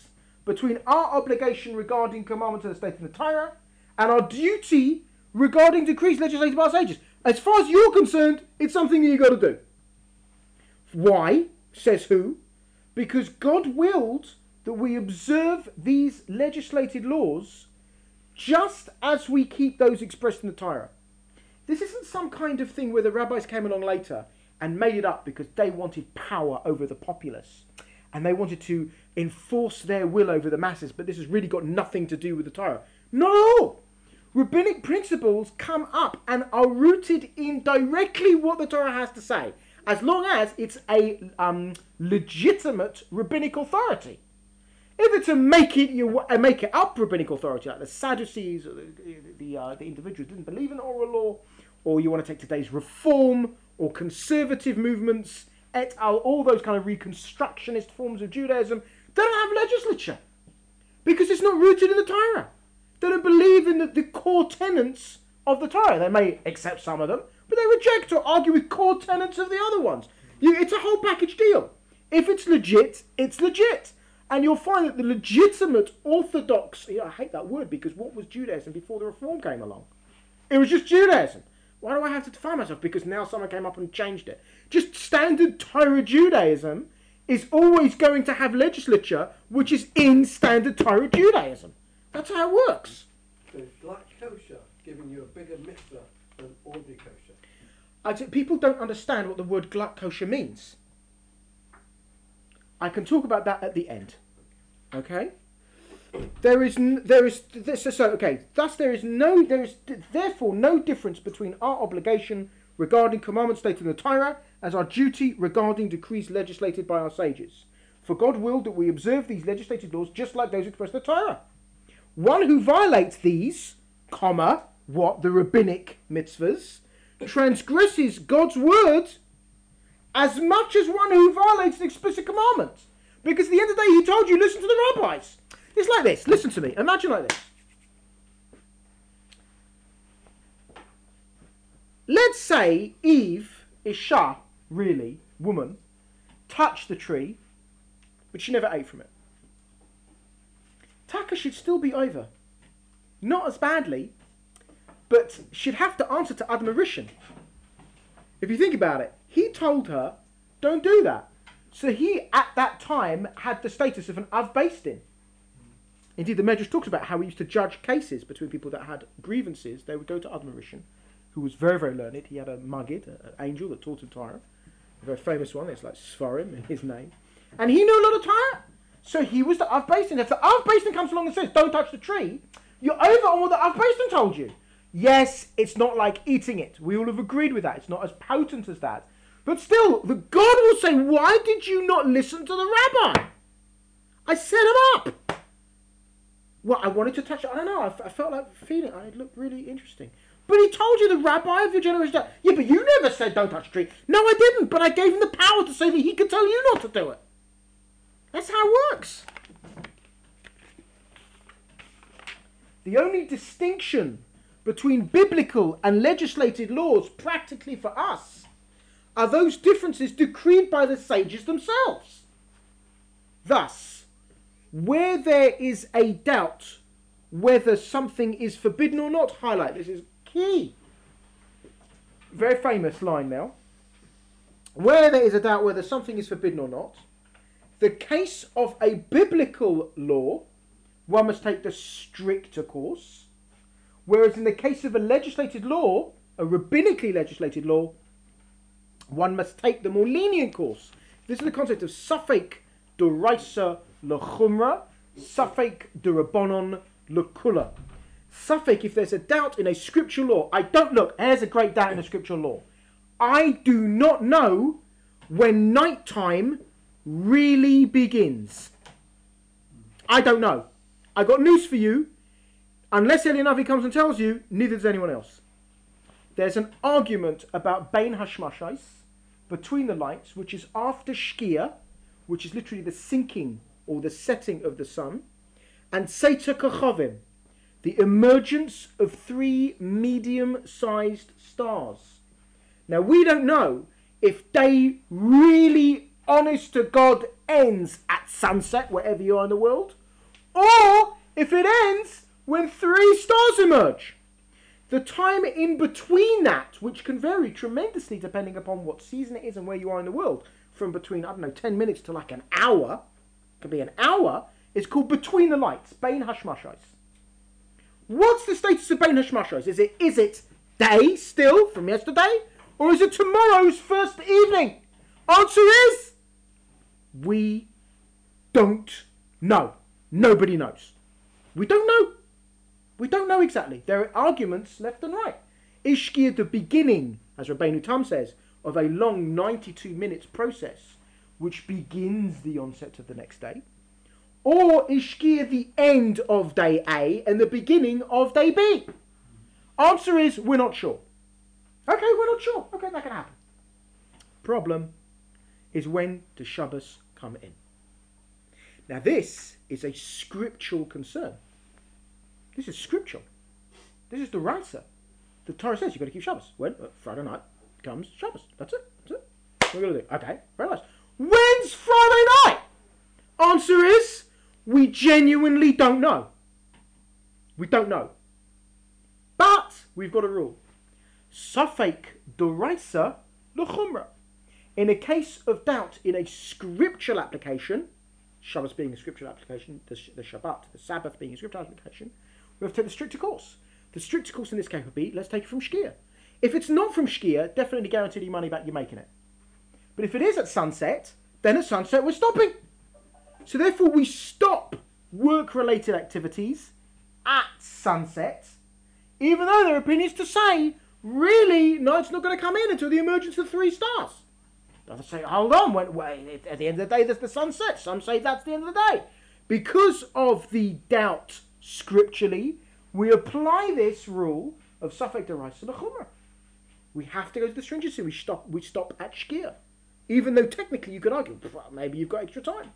between our obligation regarding commandments of the state in the Torah and our duty regarding decrees legislated by our sages. As far as you're concerned, it's something that you've got to do. Why? Says who? Because God willed that we observe these legislated laws just as we keep those expressed in the Torah. This isn't some kind of thing where the rabbis came along later and made it up because they wanted power over the populace and they wanted to enforce their will over the masses, but this has really got nothing to do with the Torah. Not at all. Rabbinic principles come up and are rooted in directly what the Torah has to say, as long as it's a um, legitimate rabbinic authority. If it's a make it you a make it up rabbinic authority, like the Sadducees or the the, uh, the individuals who didn't believe in oral law, or you want to take today's reform or conservative movements, et al., all those kind of reconstructionist forms of Judaism, they don't have legislature because it's not rooted in the Torah. They don't believe in the, the core tenets of the Torah. They may accept some of them, but they reject or argue with core tenets of the other ones. You, it's a whole package deal. If it's legit, it's legit. And you'll find that the legitimate orthodox, I hate that word because what was Judaism before the Reform came along? It was just Judaism. Why do I have to define myself? Because now someone came up and changed it. Just standard Torah Judaism is always going to have legislature which is in standard Torah Judaism. That's how it works. So is black kosher giving you a bigger mitzvah than ordinary kosher? I think people don't understand what the word glut kosher means. I can talk about that at the end. Okay? There is n- there is this so okay. Thus there is no there is therefore no difference between our obligation regarding commandments stated in the Torah as our duty regarding decrees legislated by our sages. For God willed that we observe these legislated laws just like those expressed in the Torah. One who violates these, comma, what, the rabbinic mitzvahs, transgresses God's word as much as one who violates an explicit commandment. Because at the end of the day, he told you, listen to the rabbis. It's like this. Listen to me. Imagine like this. Let's say Eve, Isha, really, woman, touched the tree, but she never ate from it. Taka should still be over. Not as badly, but she'd have to answer to Adam Rishon. If you think about it, he told her, don't do that. So he, at that time, had the status of an Av Beis Din. Indeed, the Medrash talks about how he used to judge cases between people that had grievances. They would go to Adam Rishon, who was very, very learned. He had a Maggid, an angel that taught him Torah. A very famous one. It's like Sfarim in his name. And he knew a lot of Torah. So he was the Av Beis Din. If the Av Beis Din comes along and says, don't touch the tree, you're over on what the Av Beis Din told you. Yes, it's not like eating it. We all have agreed with that. It's not as potent as that. But still, the God will say, why did you not listen to the rabbi? I set him up. Well, I wanted to touch it. I don't know. I, f- I felt like feeling it. It looked really interesting. But he told you, the rabbi of your generation. Yeah, but you never said don't touch a tree. No, I didn't. But I gave him the power to say that he could tell you not to do it. That's how it works. The only distinction between biblical and legislated laws practically for us are those differences decreed by the sages themselves. Thus, where there is a doubt whether something is forbidden or not, highlight this is key. Very famous line now. Where there is a doubt whether something is forbidden or not, the case of a biblical law, one must take the stricter course, whereas in the case of a legislated law, a rabbinically legislated law, one must take the more lenient course. This is the concept of Safek D'Oraisa L'Chumra, Safek D'Rabbanon L'Kula. Safek, if there's a doubt in a scriptural law, I don't look, here's a great doubt in a scriptural law. I do not know when nighttime really begins. I don't know. I got news for you. Unless Eli Navi comes and tells you, neither does anyone else. There's an argument about Bein Hashmashais, between the lights, which is after Shkia, which is literally the sinking or the setting of the sun, and Seita Kochovim, the emergence of three medium-sized stars. Now, we don't know if day really, honest to God, ends at sunset, wherever you are in the world, or if it ends when three stars emerge. The time in between that, which can vary tremendously depending upon what season it is and where you are in the world, from between, I don't know, ten minutes to like an hour, could be an hour, is called between the lights, Bein Hashmashos. What's the status of Bein Hashmashos? Is it, is it day still from yesterday, or is it tomorrow's first evening? Answer is, we don't know. Nobody knows. We don't know. We don't know exactly. There are arguments left and right. Is Shkia the beginning, as Rabbeinu Tam says, of a long ninety-two minutes process which begins the onset of the next day? Or is Shkia the end of day A and the beginning of day B? Answer is, we're not sure. Okay, we're not sure. Okay, that can happen. Problem is, when does Shabbos come in? Now this is a scriptural concern. This is scriptural. This is the Raisa. The Torah says you've got to keep Shabbos. When? Uh, Friday night comes Shabbos. That's it. That's it. What are we going to do? Okay, very nice. When's Friday night? Answer is, we genuinely don't know. We don't know. But we've got a rule. Safek Doraisa L'chumra. In a case of doubt in a scriptural application, Shabbos being a scriptural application, the, the Shabbat, the Sabbath being a scriptural application, we have to take the stricter course. The stricter course in this case would be, let's take it from Shkia. If it's not from Shkia, definitely guarantee your money back, you're making it. But if it is at sunset, then at sunset we're stopping. So therefore we stop work-related activities at sunset, even though there are opinions to say, really, night's not going to come in until the emergence of three stars. Others say, hold on, when, when, at the end of the day there's the sunset. Some say that's the end of the day. Because of the doubt scripturally, we apply this rule of Safek D'Oraisa L'chumra. We have to go to the stringency. We stop, we stop at Shkia. Even though technically you could argue, well, maybe you've got extra time.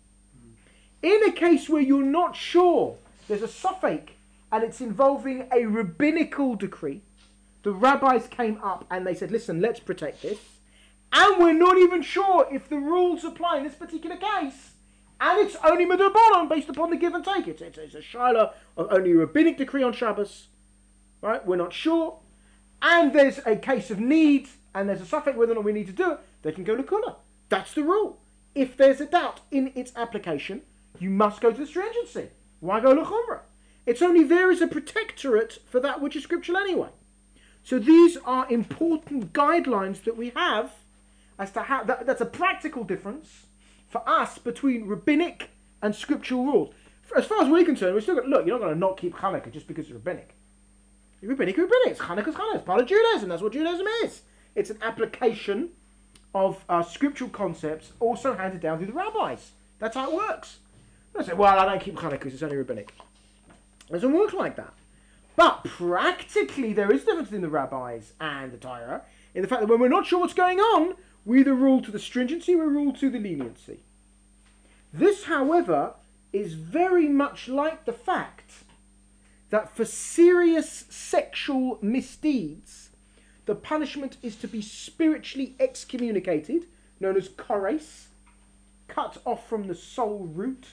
In a case where you're not sure, there's a Safek, and it's involving a rabbinical decree, the rabbis came up and they said, listen, let's protect this. And we're not even sure if the rules apply in this particular case. And it's only Midrabanan based upon the give and take. It's, it's, it's a shaila of only a rabbinic decree on Shabbos. Right? We're not sure. And there's a case of need, and there's a safek whether or not we need to do it. They can go to Kula. That's the rule. If there's a doubt in its application, you must go to the stringency. Why go to Chumrah? It's only there as a protectorate for that which is scriptural anyway. So these are important guidelines that we have as to how, that, that's a practical difference for us between rabbinic and scriptural rules. As far as we're concerned, we're still going to, look, you're not going to not keep Hanukkah just because it's rabbinic. Rabbinic, rabbinic. It's Hanukkah's Hanukkah. It's part of Judaism. That's what Judaism is. It's an application of uh, scriptural concepts also handed down through the rabbis. That's how it works. I say, well, I don't keep Hanukkah because it's only rabbinic. It doesn't work like that. But practically, there is a difference in the rabbis and the Torah in the fact that when we're not sure what's going on, we either rule to the stringency, we rule to the leniency. This, however, is very much like the fact that for serious sexual misdeeds, the punishment is to be spiritually excommunicated, known as kores, cut off from the soul root,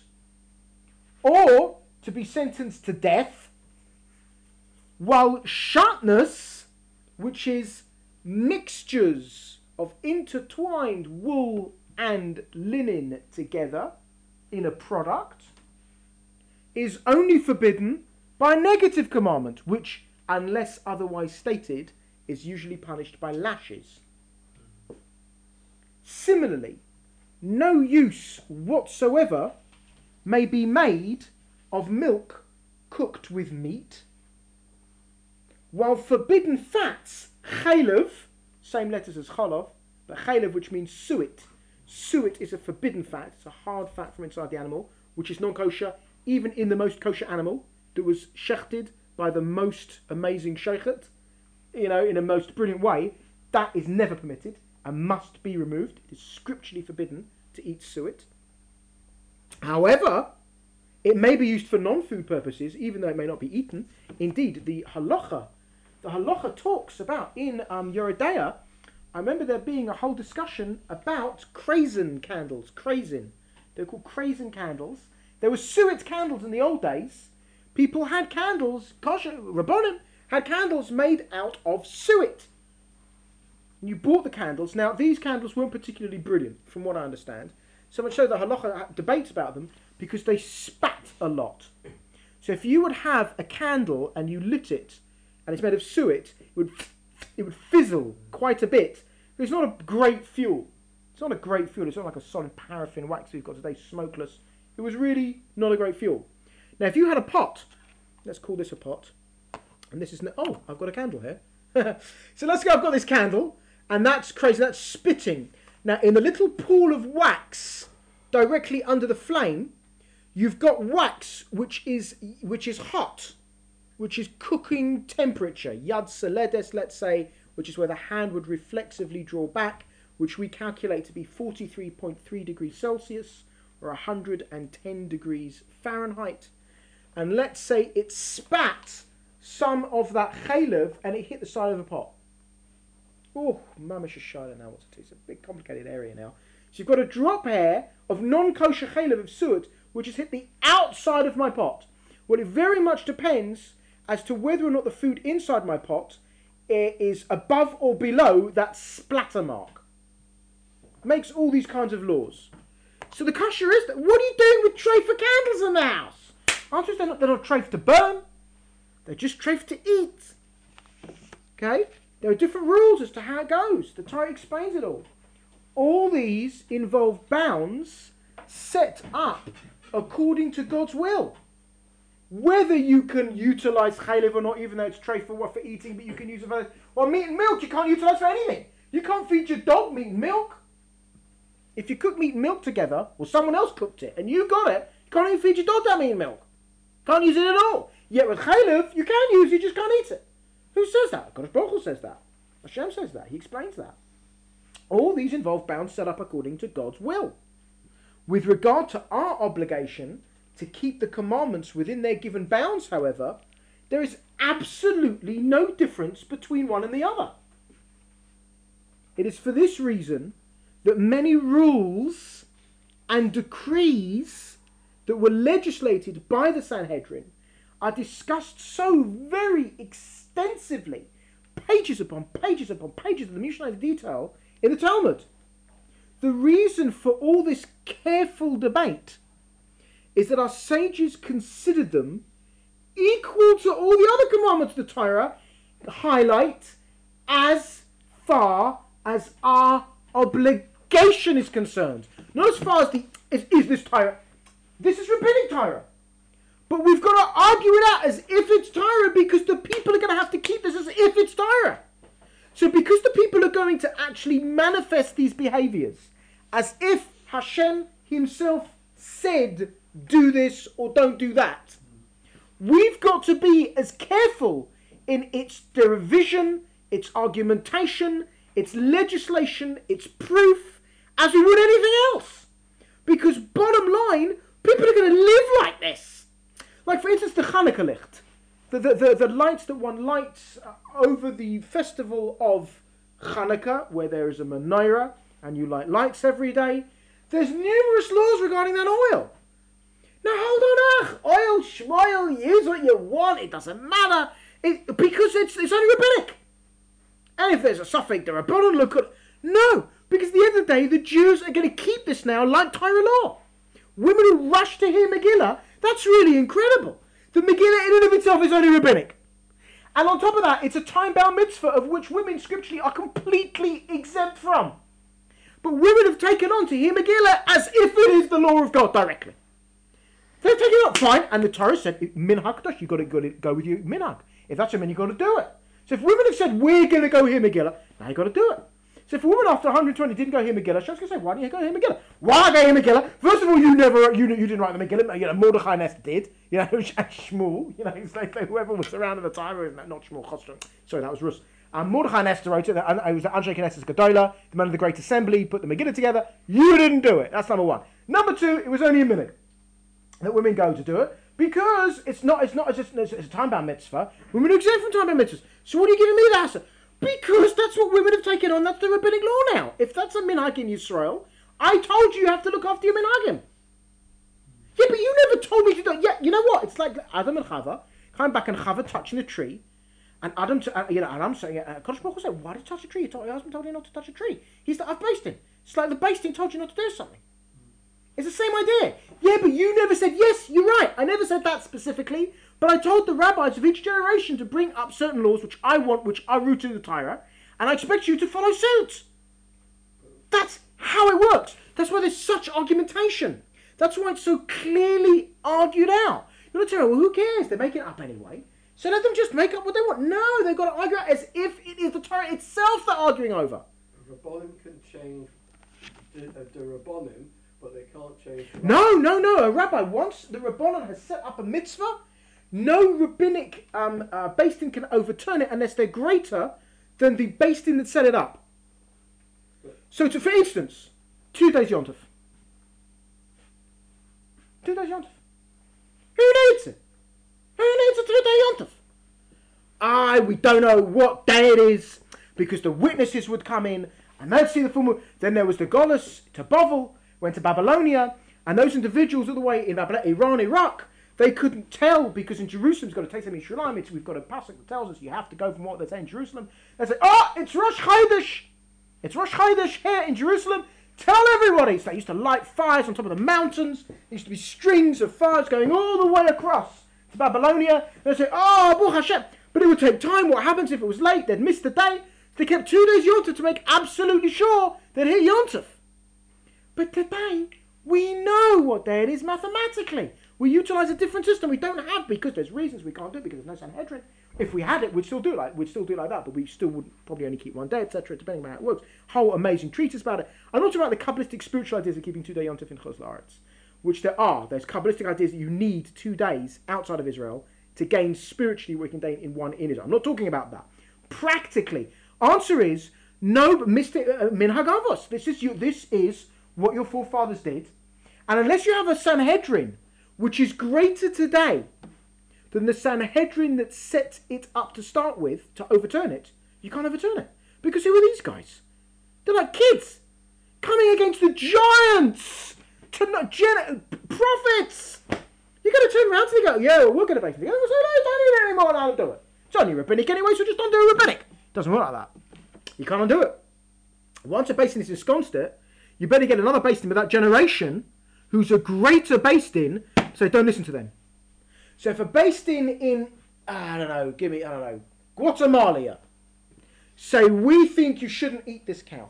or to be sentenced to death, while shatnus, which is mixtures of intertwined wool and linen together in a product, is only forbidden by a negative commandment, which, unless otherwise stated, is usually punished by lashes. Similarly, no use whatsoever may be made of milk cooked with meat, while forbidden fats, chaylev, same letters as cholov, but chaylev, which means suet. Suet is a forbidden fat. It's a hard fat from inside the animal, which is non-kosher, even in the most kosher animal that was shechted by the most amazing sheichet, you know, in a most brilliant way. That is never permitted and must be removed. It is scripturally forbidden to eat suet. However, it may be used for non-food purposes, even though it may not be eaten. Indeed, the halacha, the halacha talks about in um, Yeridea. I remember there being a whole discussion about krazen candles. Krazen, they're called krazen candles. There were suet candles in the old days. People had candles, kosher, Rabbanim had candles made out of suet. And you bought the candles. Now, these candles weren't particularly brilliant, from what I understand. So much so that halacha debates about them because they spat a lot. So if you would have a candle and you lit it, and it's made of suet, it would, it would fizzle quite a bit. It's not a great fuel. It's not a great fuel. It's not like a solid paraffin wax we've got today, smokeless. It was really not a great fuel. Now, if you had a pot, let's call this a pot, and this is, no, oh, I've got a candle here. So let's go, I've got this candle, and that's crazy, that's spitting. Now, in the little pool of wax directly under the flame, you've got wax which is which is hot, which is cooking temperature, yad seledes, let's say, which is where the hand would reflexively draw back, which we calculate to be forty-three point three degrees Celsius, or one hundred ten degrees Fahrenheit. And let's say it spat some of that chaylev and it hit the side of the pot. Oh, mamash shayla now what to do. It's a big complicated area now. So you've got a drop here of non-kosher chaylev of suet, which has hit the outside of my pot. Well, it very much depends as to whether or not the food inside my pot is above or below that splatter mark. Makes all these kinds of laws. So the kasher is, that, what are you doing with treifa candles in the house? Answer is they're not, they're not treif to burn. They're just treif to eat. Okay? There are different rules as to how it goes. The Torah explains it all. All these involve bounds set up according to God's will. Whether you can utilize chaylev or not, even though it's treif for what for eating, but you can use it for, well, meat and milk you can't utilize for anything. You can't feed your dog meat and milk. If you cook meat and milk together, or someone else cooked it, and you got it, you can't even feed your dog that meat and milk. Can't use it at all. Yet with chaylev, you can use it, you just can't eat it. Who says that? Kadosh Baruch Hu says that. Hashem says that. He explains that. All these involve bounds set up according to God's will. With regard to our obligation to keep the commandments within their given bounds, however, there is absolutely no difference between one and the other. It is for this reason that many rules and decrees that were legislated by the Sanhedrin are discussed so very extensively, pages upon pages upon pages of the Mishnah's detail in the Talmud. The reason for all this careful debate is that our sages considered them equal to all the other commandments of the Torah, highlight as far as our obligation is concerned. Not as far as the, is, is this Torah? This is rabbinic Torah. But we've got to argue it out as if it's Torah because the people are going to have to keep this as if it's Torah. So because the people are going to actually manifest these behaviors as if Hashem himself said, do this or don't do that, we've got to be as careful in its derision, its argumentation, its legislation, its proof, as we would anything else. Because bottom line, people are going to live like this. Like for instance the Hanukkah licht, the, the, the, the lights that one lights over the festival of Hanukkah, where there is a menorah and you light lights every day. There's numerous laws regarding that oil. Now hold on, ach, oil, shmoil, use what you want, it doesn't matter, it, because it's, it's only rabbinic. And if there's a suffix, there are Rabbanon look at, no, because at the end of the day, the Jews are going to keep this now like Torah law. Women who rush to hear Megillah, that's really incredible. The Megillah in and of itself is only rabbinic. And on top of that, it's a time-bound mitzvah of which women scripturally are completely exempt from. But women have taken on to hear Megillah as if it is the law of God directly. They've taken it up, fine, and the Torah said, minhag kadosh, you've got to go, to go with your minhag. If that's a min, you've got to do it. So if women have said, we're going to go hear Megillah, now you've got to do it. So if a woman after one hundred twenty didn't go hear Megillah, she was going to say, why didn't you go hear Megillah? Why go hear Megillah? First of all, you never, you you didn't write the Megillah. You know, Mordechai and Esther did. You know, Shmuel, you know, it's like whoever was around at the time, or not Shmuel, Chosron. Sorry, that was Rus. And Mordechai and Esther wrote it. And it was Anshe Knesset's Gedolah, the men of the Great Assembly, put the Megillah together. You didn't do it. That's number one. Number two, it was only a minute that women go to do it. Because it's not, it's not, it's, just, it's a time-bound mitzvah. Women are exempt from time-bound mitzvahs. So what are you giving me the answer? Because that's what women have taken on. That's the rabbinic law now. If that's a minhag in Yisrael, I told you you have to look after your minhagim. Yeah, but you never told me to do it. Yeah, you know what? It's like Adam and Chava coming back and Chava touching the tree. And Adam, to, uh, you know, Adam saying, uh, Kodesh Baruch Hu said, why did you touch a tree? Your, told, your husband told you not to touch a tree. He's like, I've based him. It's like the basting told you not to do something. It's the same idea. Yeah, but you never said, yes, you're right. I never said that specifically. But I told the rabbis of each generation to bring up certain laws which I want, which are rooted in the Torah. And I expect you to follow suit. That's how it works. That's why there's such argumentation. That's why it's so clearly argued out. You're not telling, well, who cares? They're making it up anyway. So let them just make up what they want. No, they've got to argue out as if it is the Torah itself they're arguing over. Rabbonim can change the, uh, the Rabbonim, but they can't change the No, no, no. A rabbi, once the Rabbanon has set up a mitzvah, no rabbinic um, uh, basting can overturn it unless they're greater than the basting that set it up. So, to, for instance, two days Yontif. Two days Yontif. Who needs it? Who needs a two-day Yontif? Ah, we don't know what day it is because the witnesses would come in and they'd see the full moon. Then there was the Golos to Bovel, went to Babylonia, and those individuals all the way in Iran, Iraq, they couldn't tell because in Jerusalem, it's got to take them in Shulam. It's, we've got a passage that tells us you have to go from what they say in Jerusalem. They say, oh, it's Rosh Chodesh. It's Rosh Chodesh here in Jerusalem. Tell everybody. So they used to light fires on top of the mountains. There used to be strings of fires going all the way across to Babylonia. And they say, oh, Baruch Hashem. But it would take time. What happens if it was late? They'd miss the day. They kept two days Yontif to make absolutely sure they'd hit Yontif. But today, we know what day it is mathematically. We utilise a different system. We don't have, because there's reasons we can't do it, because there's no Sanhedrin. If we had it, we'd still do it like we'd still do it like that, but we still would probably only keep one day, et cetera, depending on how it works. Whole amazing treatise about it. I'm not talking about the Kabbalistic spiritual ideas of keeping two day Yontif in Chos La'aretz, which there are. There's Kabbalistic ideas that you need two days outside of Israel to gain spiritually what you can gain in one in Israel. I'm not talking about that. Practically, answer is no. Mystic uh, Minhag Avos. This is you. This is what your forefathers did, and unless you have a Sanhedrin which is greater today than the Sanhedrin that set it up to start with to overturn it, you can't overturn it. Because who are these guys? They're like kids coming against the giants, to not gen- prophets. You're going to turn around and go, yeah, well, we're going to make it. So no, don't need it anymore and I'll do it. It's only rabbinic anyway, so just don't do rabbinic. It doesn't work like that. You can't undo it. Once a basin is ensconced it, you better get another basin with that generation who's a greater basin, so don't listen to them. So if a basin in, I don't know, give me, I don't know, Guatemala, say we think you shouldn't eat this cow,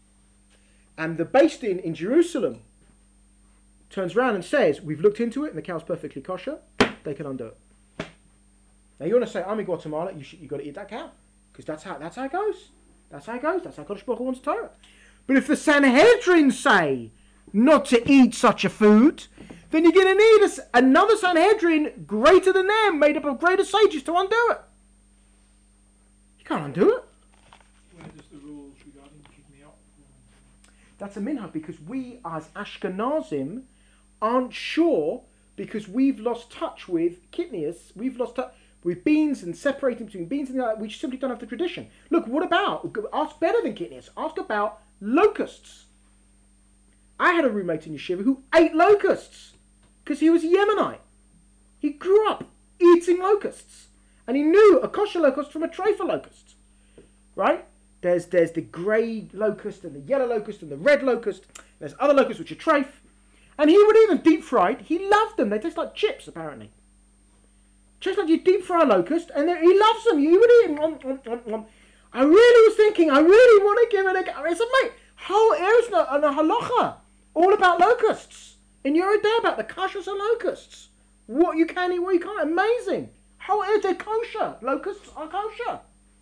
and the basin in Jerusalem turns around and says, we've looked into it and the cow's perfectly kosher, they can undo it. Now you want to say, I'm in Guatemala, you should, you got to eat that cow, because that's how that's how it goes. That's how it goes. That's how Kodesh Baruch Hu wants Torah. But if the Sanhedrin say not to eat such a food, then you're going to need a, another Sanhedrin greater than them, made up of greater sages to undo it. You can't undo it. Where does the rules regarding keeping up? That's a minhag, because we as Ashkenazim aren't sure, because we've lost touch with kitnius, we've lost touch with beans and separating between beans and that. We simply don't have the tradition. Look, what about, ask better than kitnius, ask about locusts. I had a roommate in yeshiva who ate locusts because he was Yemenite. He grew up eating locusts, and he knew a kosher locust from a treifa locust. Right? There's there's the grey locust and the yellow locust and the red locust. There's other locusts which are treif, and he would eat them deep fried. He loved them. They taste like chips, apparently. Just like you deep fry a locust, and he loves them. You would eat them. Um, um, um, um. I really was thinking, I really want to give it a go. I said, mate, how is no a halacha all about locusts? And you're a day about the kashers of locusts. What you can eat, what you can't. Amazing. How is it kosher? Locusts are kosher.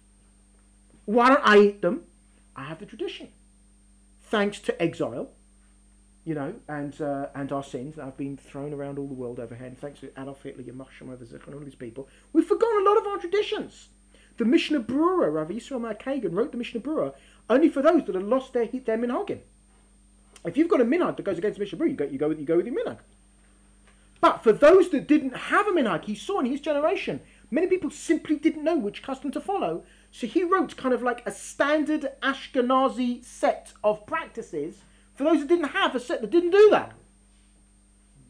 Why don't I eat them? I have the tradition. Thanks to exile, you know, and uh, and our sins that have been thrown around all the world overhead. Thanks to Adolf Hitler, Yamach Shemar V'Zichron, and all these people, we've forgotten a lot of our traditions. The Mishnah Berurah, Rav Yisrael Meir Kagan wrote the Mishnah Berurah only for those that have lost their their minhagim. If you've got a minhag that goes against the Mishnah Berurah, you go you go with you go with your minhag. But for those that didn't have a minhag, he saw in his generation, many people simply didn't know which custom to follow. So he wrote kind of like a standard Ashkenazi set of practices for those that didn't have a set that didn't do that.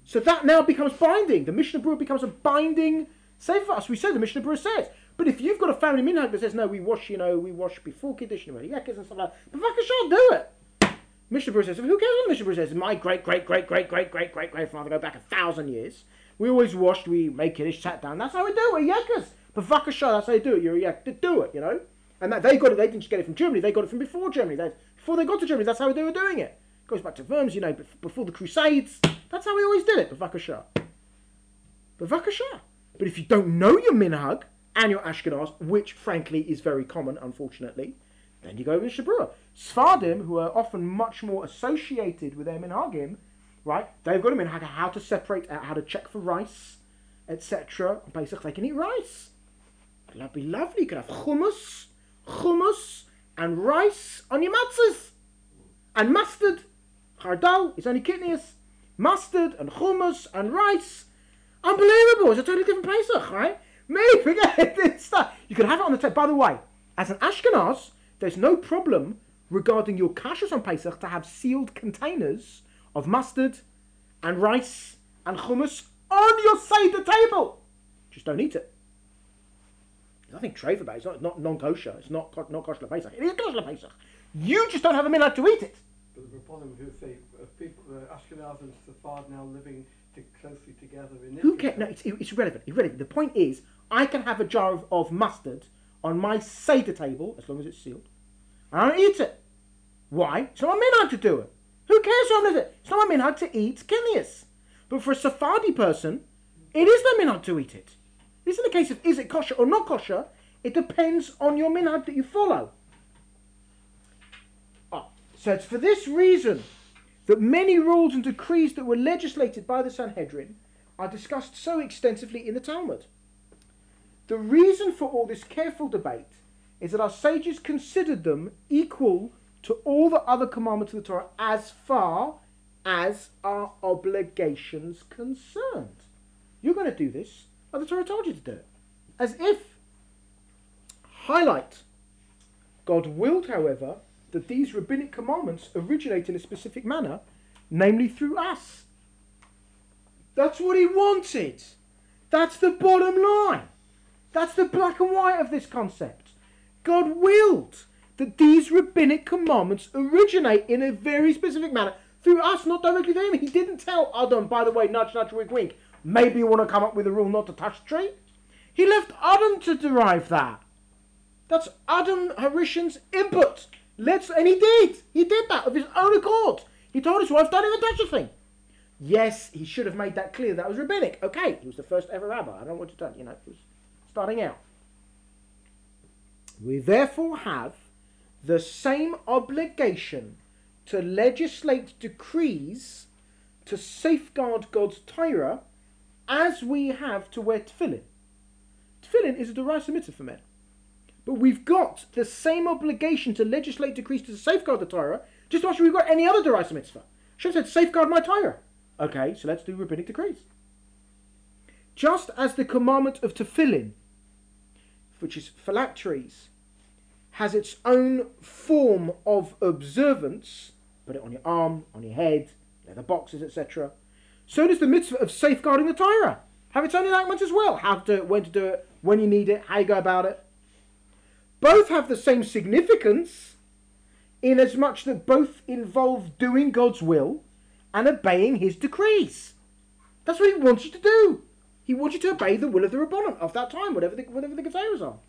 So that now becomes binding. The Mishnah Berurah becomes a binding sefer for us. We say the Mishnah Berurah says. But if you've got a family minhag that says, no, we wash, you know, we wash before Kiddush and Yekas and stuff like that, but Vakashah, do it. Mishnah Berurah says, who cares what the Mishnah Berurah says? My great, great, great, great, great, great, great grandfather go back a thousand years. We always washed, we make Kiddush, sat down. That's how we do it. We're Yekas. But Vakashah, that's how you do it. You're a Yek. Do it, you know. And that they got it, they didn't just get it from Germany, they got it from before Germany. They, before they got to Germany, that's how they were doing it. Goes back to Worms, you know, before the Crusades. That's how we always did it, Bavakashah. Bavakashah. But if you don't know your minhag and your Ashkenaz, which frankly is very common, unfortunately, then you go with Mishnah Berurah. Sfardim, who are often much more associated with their minhagim, right? They've got a minhag how to separate out, how to check for rice, et cetera. On Pesach, they can eat rice. That'd be lovely. You could have hummus, hummus, and rice on your matzahs, and mustard. Chardal is only kidneys, mustard and hummus and rice. Unbelievable! It's a totally different Pesach, right? Me, forget this stuff. You can have it on the table. By the way, as an Ashkenaz, there's no problem regarding your kashrus on Pesach to have sealed containers of mustard and rice and hummus on your Seder table. Just don't eat it. There's nothing treif about it. It's not, not non-kosher. It's not, not kosher Pesach. It is kosher Pesach. You just don't have a minhag to eat it. But the problem who say uh, people, uh, Ashkenaz and Sephardi now living to, closely together in Who cares? No, it's, it's irrelevant. Irrelevant. The point is, I can have a jar of, of mustard on my Seder table, as long as it's sealed, and I don't eat it. Why? It's not my minhag to do it. Who cares who I'm living? It's not my minhag to eat kidneys. But for a Sephardi person, it is their minhag to eat it. This is the case of is it kosher or not kosher. It depends on your minhag that you follow. So it's for this reason that many rules and decrees that were legislated by the Sanhedrin are discussed so extensively in the Talmud. The reason for all this careful debate is that our sages considered them equal to all the other commandments of the Torah as far as our obligations concerned. You're going to do this, but the Torah told you to do it. As if, highlight, God willed, however, that these rabbinic commandments originate in a specific manner, namely through us. That's what he wanted. That's the bottom line. That's the black and white of this concept. God willed that these rabbinic commandments originate in a very specific manner through us, not directly to him. He didn't tell Adam, by the way, nudge, nudge, wink, wink, maybe you want to come up with a rule not to touch the tree. He left Adam to derive that. That's Adam Harishan's input. Let's, and he did. He did that of his own accord. He told his wife, don't even touch the thing. Yes, he should have made that clear that was rabbinic. Okay, he was the first ever rabbi. I don't know what to tell you, you know, he was starting out. We therefore have the same obligation to legislate decrees to safeguard God's Torah as we have to wear tefillin. Tefillin is a derisa mitzvah for men. But we've got the same obligation to legislate decrees to safeguard the Torah, just as we've got any other derisa mitzvah. Hashem said, safeguard my Torah. Okay, so let's do rabbinic decrees. Just as the commandment of tefillin, which is phylacteries, has its own form of observance, put it on your arm, on your head, leather boxes, et cetera, so does the mitzvah of safeguarding the Torah have its own enactment as well. How to do it, when to do it, when you need it, how you go about it. Both have the same significance in as much that both involve doing God's will and obeying his decrees. That's what he wants you to do. He wants you to obey the will of the Rabbanon of that time, whatever the, whatever the Gezeros are.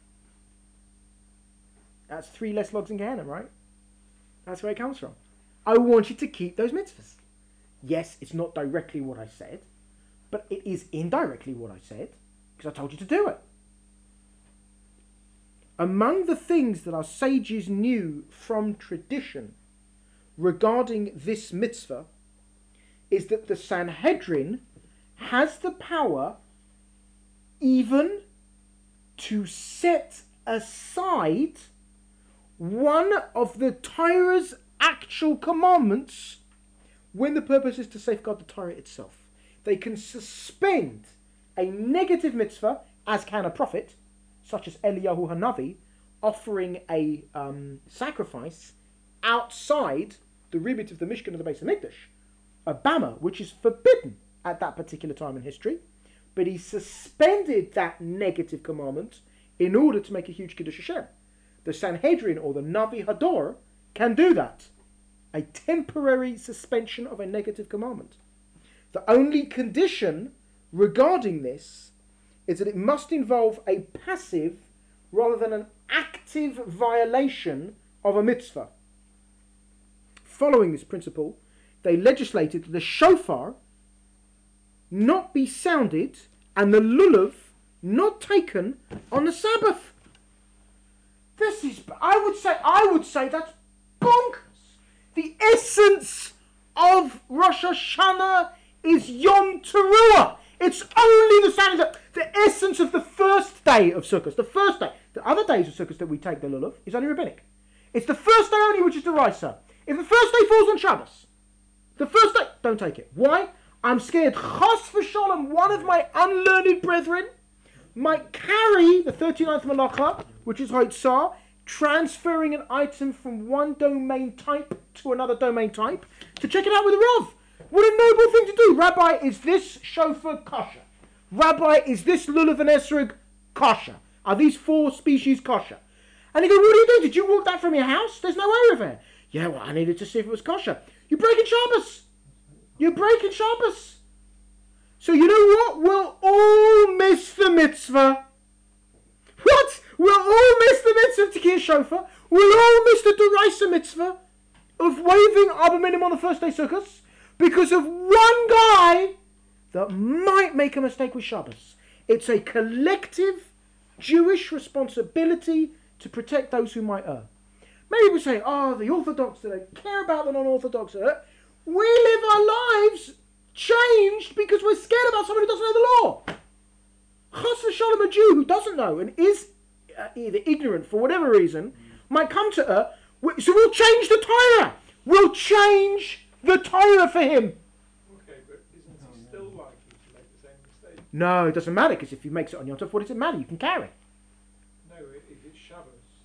That's three less logs in Gehenna, right? That's where it comes from. I want you to keep those mitzvahs. Yes, it's not directly what I said, but it is indirectly what I said, because I told you to do it. Among the things that our sages knew from tradition regarding this mitzvah is that the Sanhedrin has the power even to set aside one of the Torah's actual commandments when the purpose is to safeguard the Torah itself. They can suspend a negative mitzvah, as can a prophet, such as Eliyahu Hanavi, offering a um, sacrifice outside the remit of the Mishkan of the Beis Hamikdash, a bama, which is forbidden at that particular time in history, but he suspended that negative commandment in order to make a huge Kiddush Hashem. The Sanhedrin or the Navi Hador can do that. A temporary suspension of a negative commandment. The only condition regarding this is that it must involve a passive rather than an active violation of a mitzvah. Following this principle, they legislated that the shofar not be sounded and the lulav not taken on the Sabbath. This is, I would say, I would say that's bonkers. The essence of Rosh Hashanah is Yom Teruah. It's only the sound, the essence of the first day of Sukkot. The first day. The other days of Sukkot that we take the lulav is only rabbinic. It's the first day only, which is the Raisa. If the first day falls on Shabbos, the first day, don't take it. Why? I'm scared, chas v'sholem, one of my unlearned brethren might carry the thirty-ninth malacha, which is Hoitzah, transferring an item from one domain type to another domain type, to check it out with a Rav. What a noble thing to do. Rabbi, is this shofar kosher? Rabbi, is this lulav and esrog kosher? Are these four species kosher? And he goes, what do you do? Did you walk that from your house? There's no area there. Yeah, well, I needed to see if it was kosher. You're breaking Shabbos. You're breaking Shabbos. So you know what? We'll all miss the mitzvah. What? We'll all miss the mitzvah to Tekiah Shofar. We'll all miss the Deraisa mitzvah of waving Abba Minim on the first day Sukkot because of one guy that might make a mistake with Shabbos. It's a collective Jewish responsibility to protect those who might err. Maybe we say, oh, the Orthodox, they don't care about the non-Orthodox. We live our lives changed because we're scared about someone who doesn't know the law. Chas v'sholem, a Jew who doesn't know and is uh, either ignorant for whatever reason, might come to her. So we'll change the Torah. We'll change the Torah for him. Okay, but isn't he still likely to make the same mistake? No, it doesn't matter, because if he makes it on Yom Tov, what does it matter? You can carry. No, if it's Shabbos.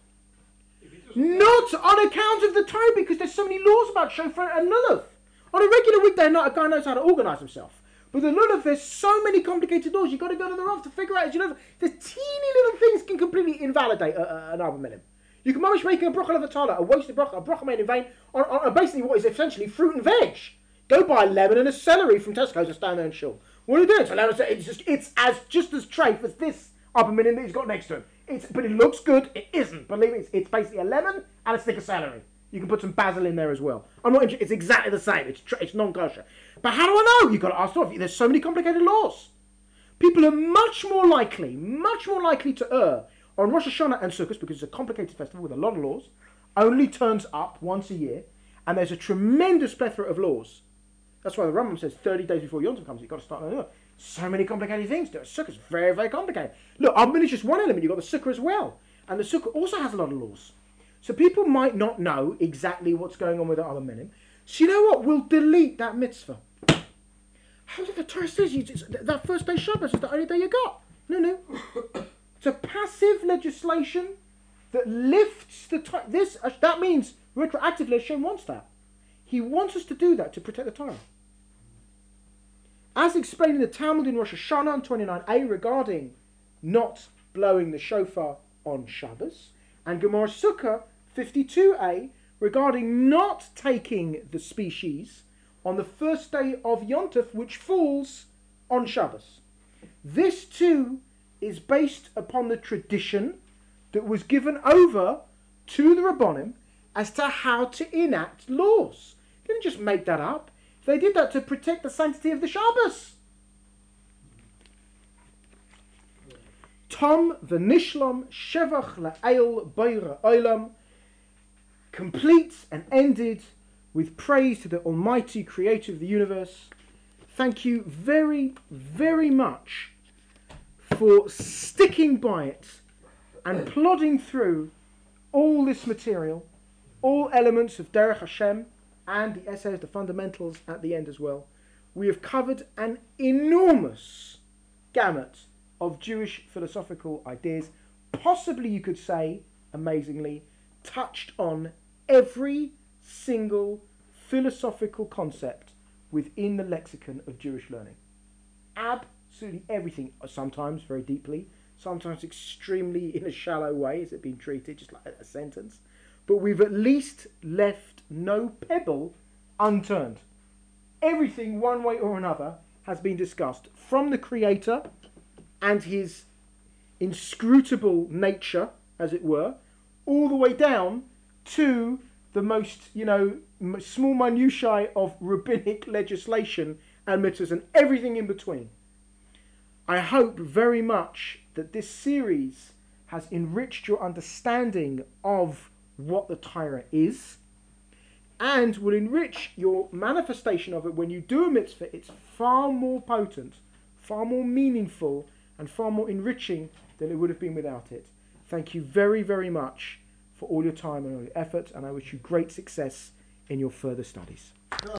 If he doesn't Not on account of the Torah, because there's so many laws about shofar and lulav. On a regular weekday night, a guy knows how to organise himself. But the lulav, there's so many complicated laws. You've got to go to the Rav to figure out. You know, the teeny little things can completely invalidate a, a, an Abba Minim. You can manage making a bracha levatala, a wasted bracha, a bracha made in vain, on, on basically what is essentially fruit and veg. Go buy a lemon and a celery from Tesco's and stand there and shul. What are you doing? So lemon, it's just it's as just as trafe as this Abba Minim that he's got next to him. It's but it looks good. It isn't. Believe me, it's, it's basically a lemon and a stick of celery. You can put some basil in there as well. I'm not. It's exactly the same. It's tr- it's non-kosher. But how do I know? You've got to ask off. There's so many complicated laws. People are much more likely, much more likely to err on Rosh Hashanah and Sukkot because it's a complicated festival with a lot of laws. Only turns up once a year, and there's a tremendous plethora of laws. That's why the Rambam says thirty days before Yom Tov comes, you've got to start learning. So many complicated things. The Sukkot's very, very complicated. Look, Abba is just one element. You've got the Sukkah as well, and the Sukkah also has a lot of laws. So people might not know exactly what's going on with the Abba Minim. So you know what? We'll delete that mitzvah. How did the Torah says you, that first day Shabbos is the only day you got? No, no. It's a passive legislation that lifts the Torah. This that means retroactively Hashem wants that. He wants us to do that to protect the Torah. As explained in the Talmud in Rosh Hashanah on twenty-nine a regarding not blowing the shofar on Shabbos, and Gemara Sukkah fifty-two a regarding not taking the species on the first day of Yom Tov, which falls on Shabbos. This too is based upon the tradition that was given over to the Rabbonim as to how to enact laws. They didn't just make that up. They did that to protect the sanctity of the Shabbos. Tom v'nishlam shevach la'el beira olam, complete and ended with praise to the Almighty Creator of the universe. Thank you very, very much for sticking by it and plodding through all this material, all elements of Derech Hashem and the essays, the fundamentals at the end as well. We have covered an enormous gamut of Jewish philosophical ideas, possibly you could say, amazingly, touched on every single philosophical concept within the lexicon of Jewish learning. absolutely everything, sometimes very deeply, sometimes extremely in a shallow way, as it's been treated, just like a sentence. But we've at least left no pebble unturned. Everything, one way or another, has been discussed, from the Creator and his inscrutable nature, as it were, all the way down to the most, you know, small minutiae of rabbinic legislation and mitzvahs and everything in between. I hope very much that this series has enriched your understanding of what the Torah is, and will enrich your manifestation of it when you do a mitzvah. It's far more potent, far more meaningful, and far more enriching than it would have been without it. Thank you very, very much for all your time and all your effort, and I wish you great success in your further studies.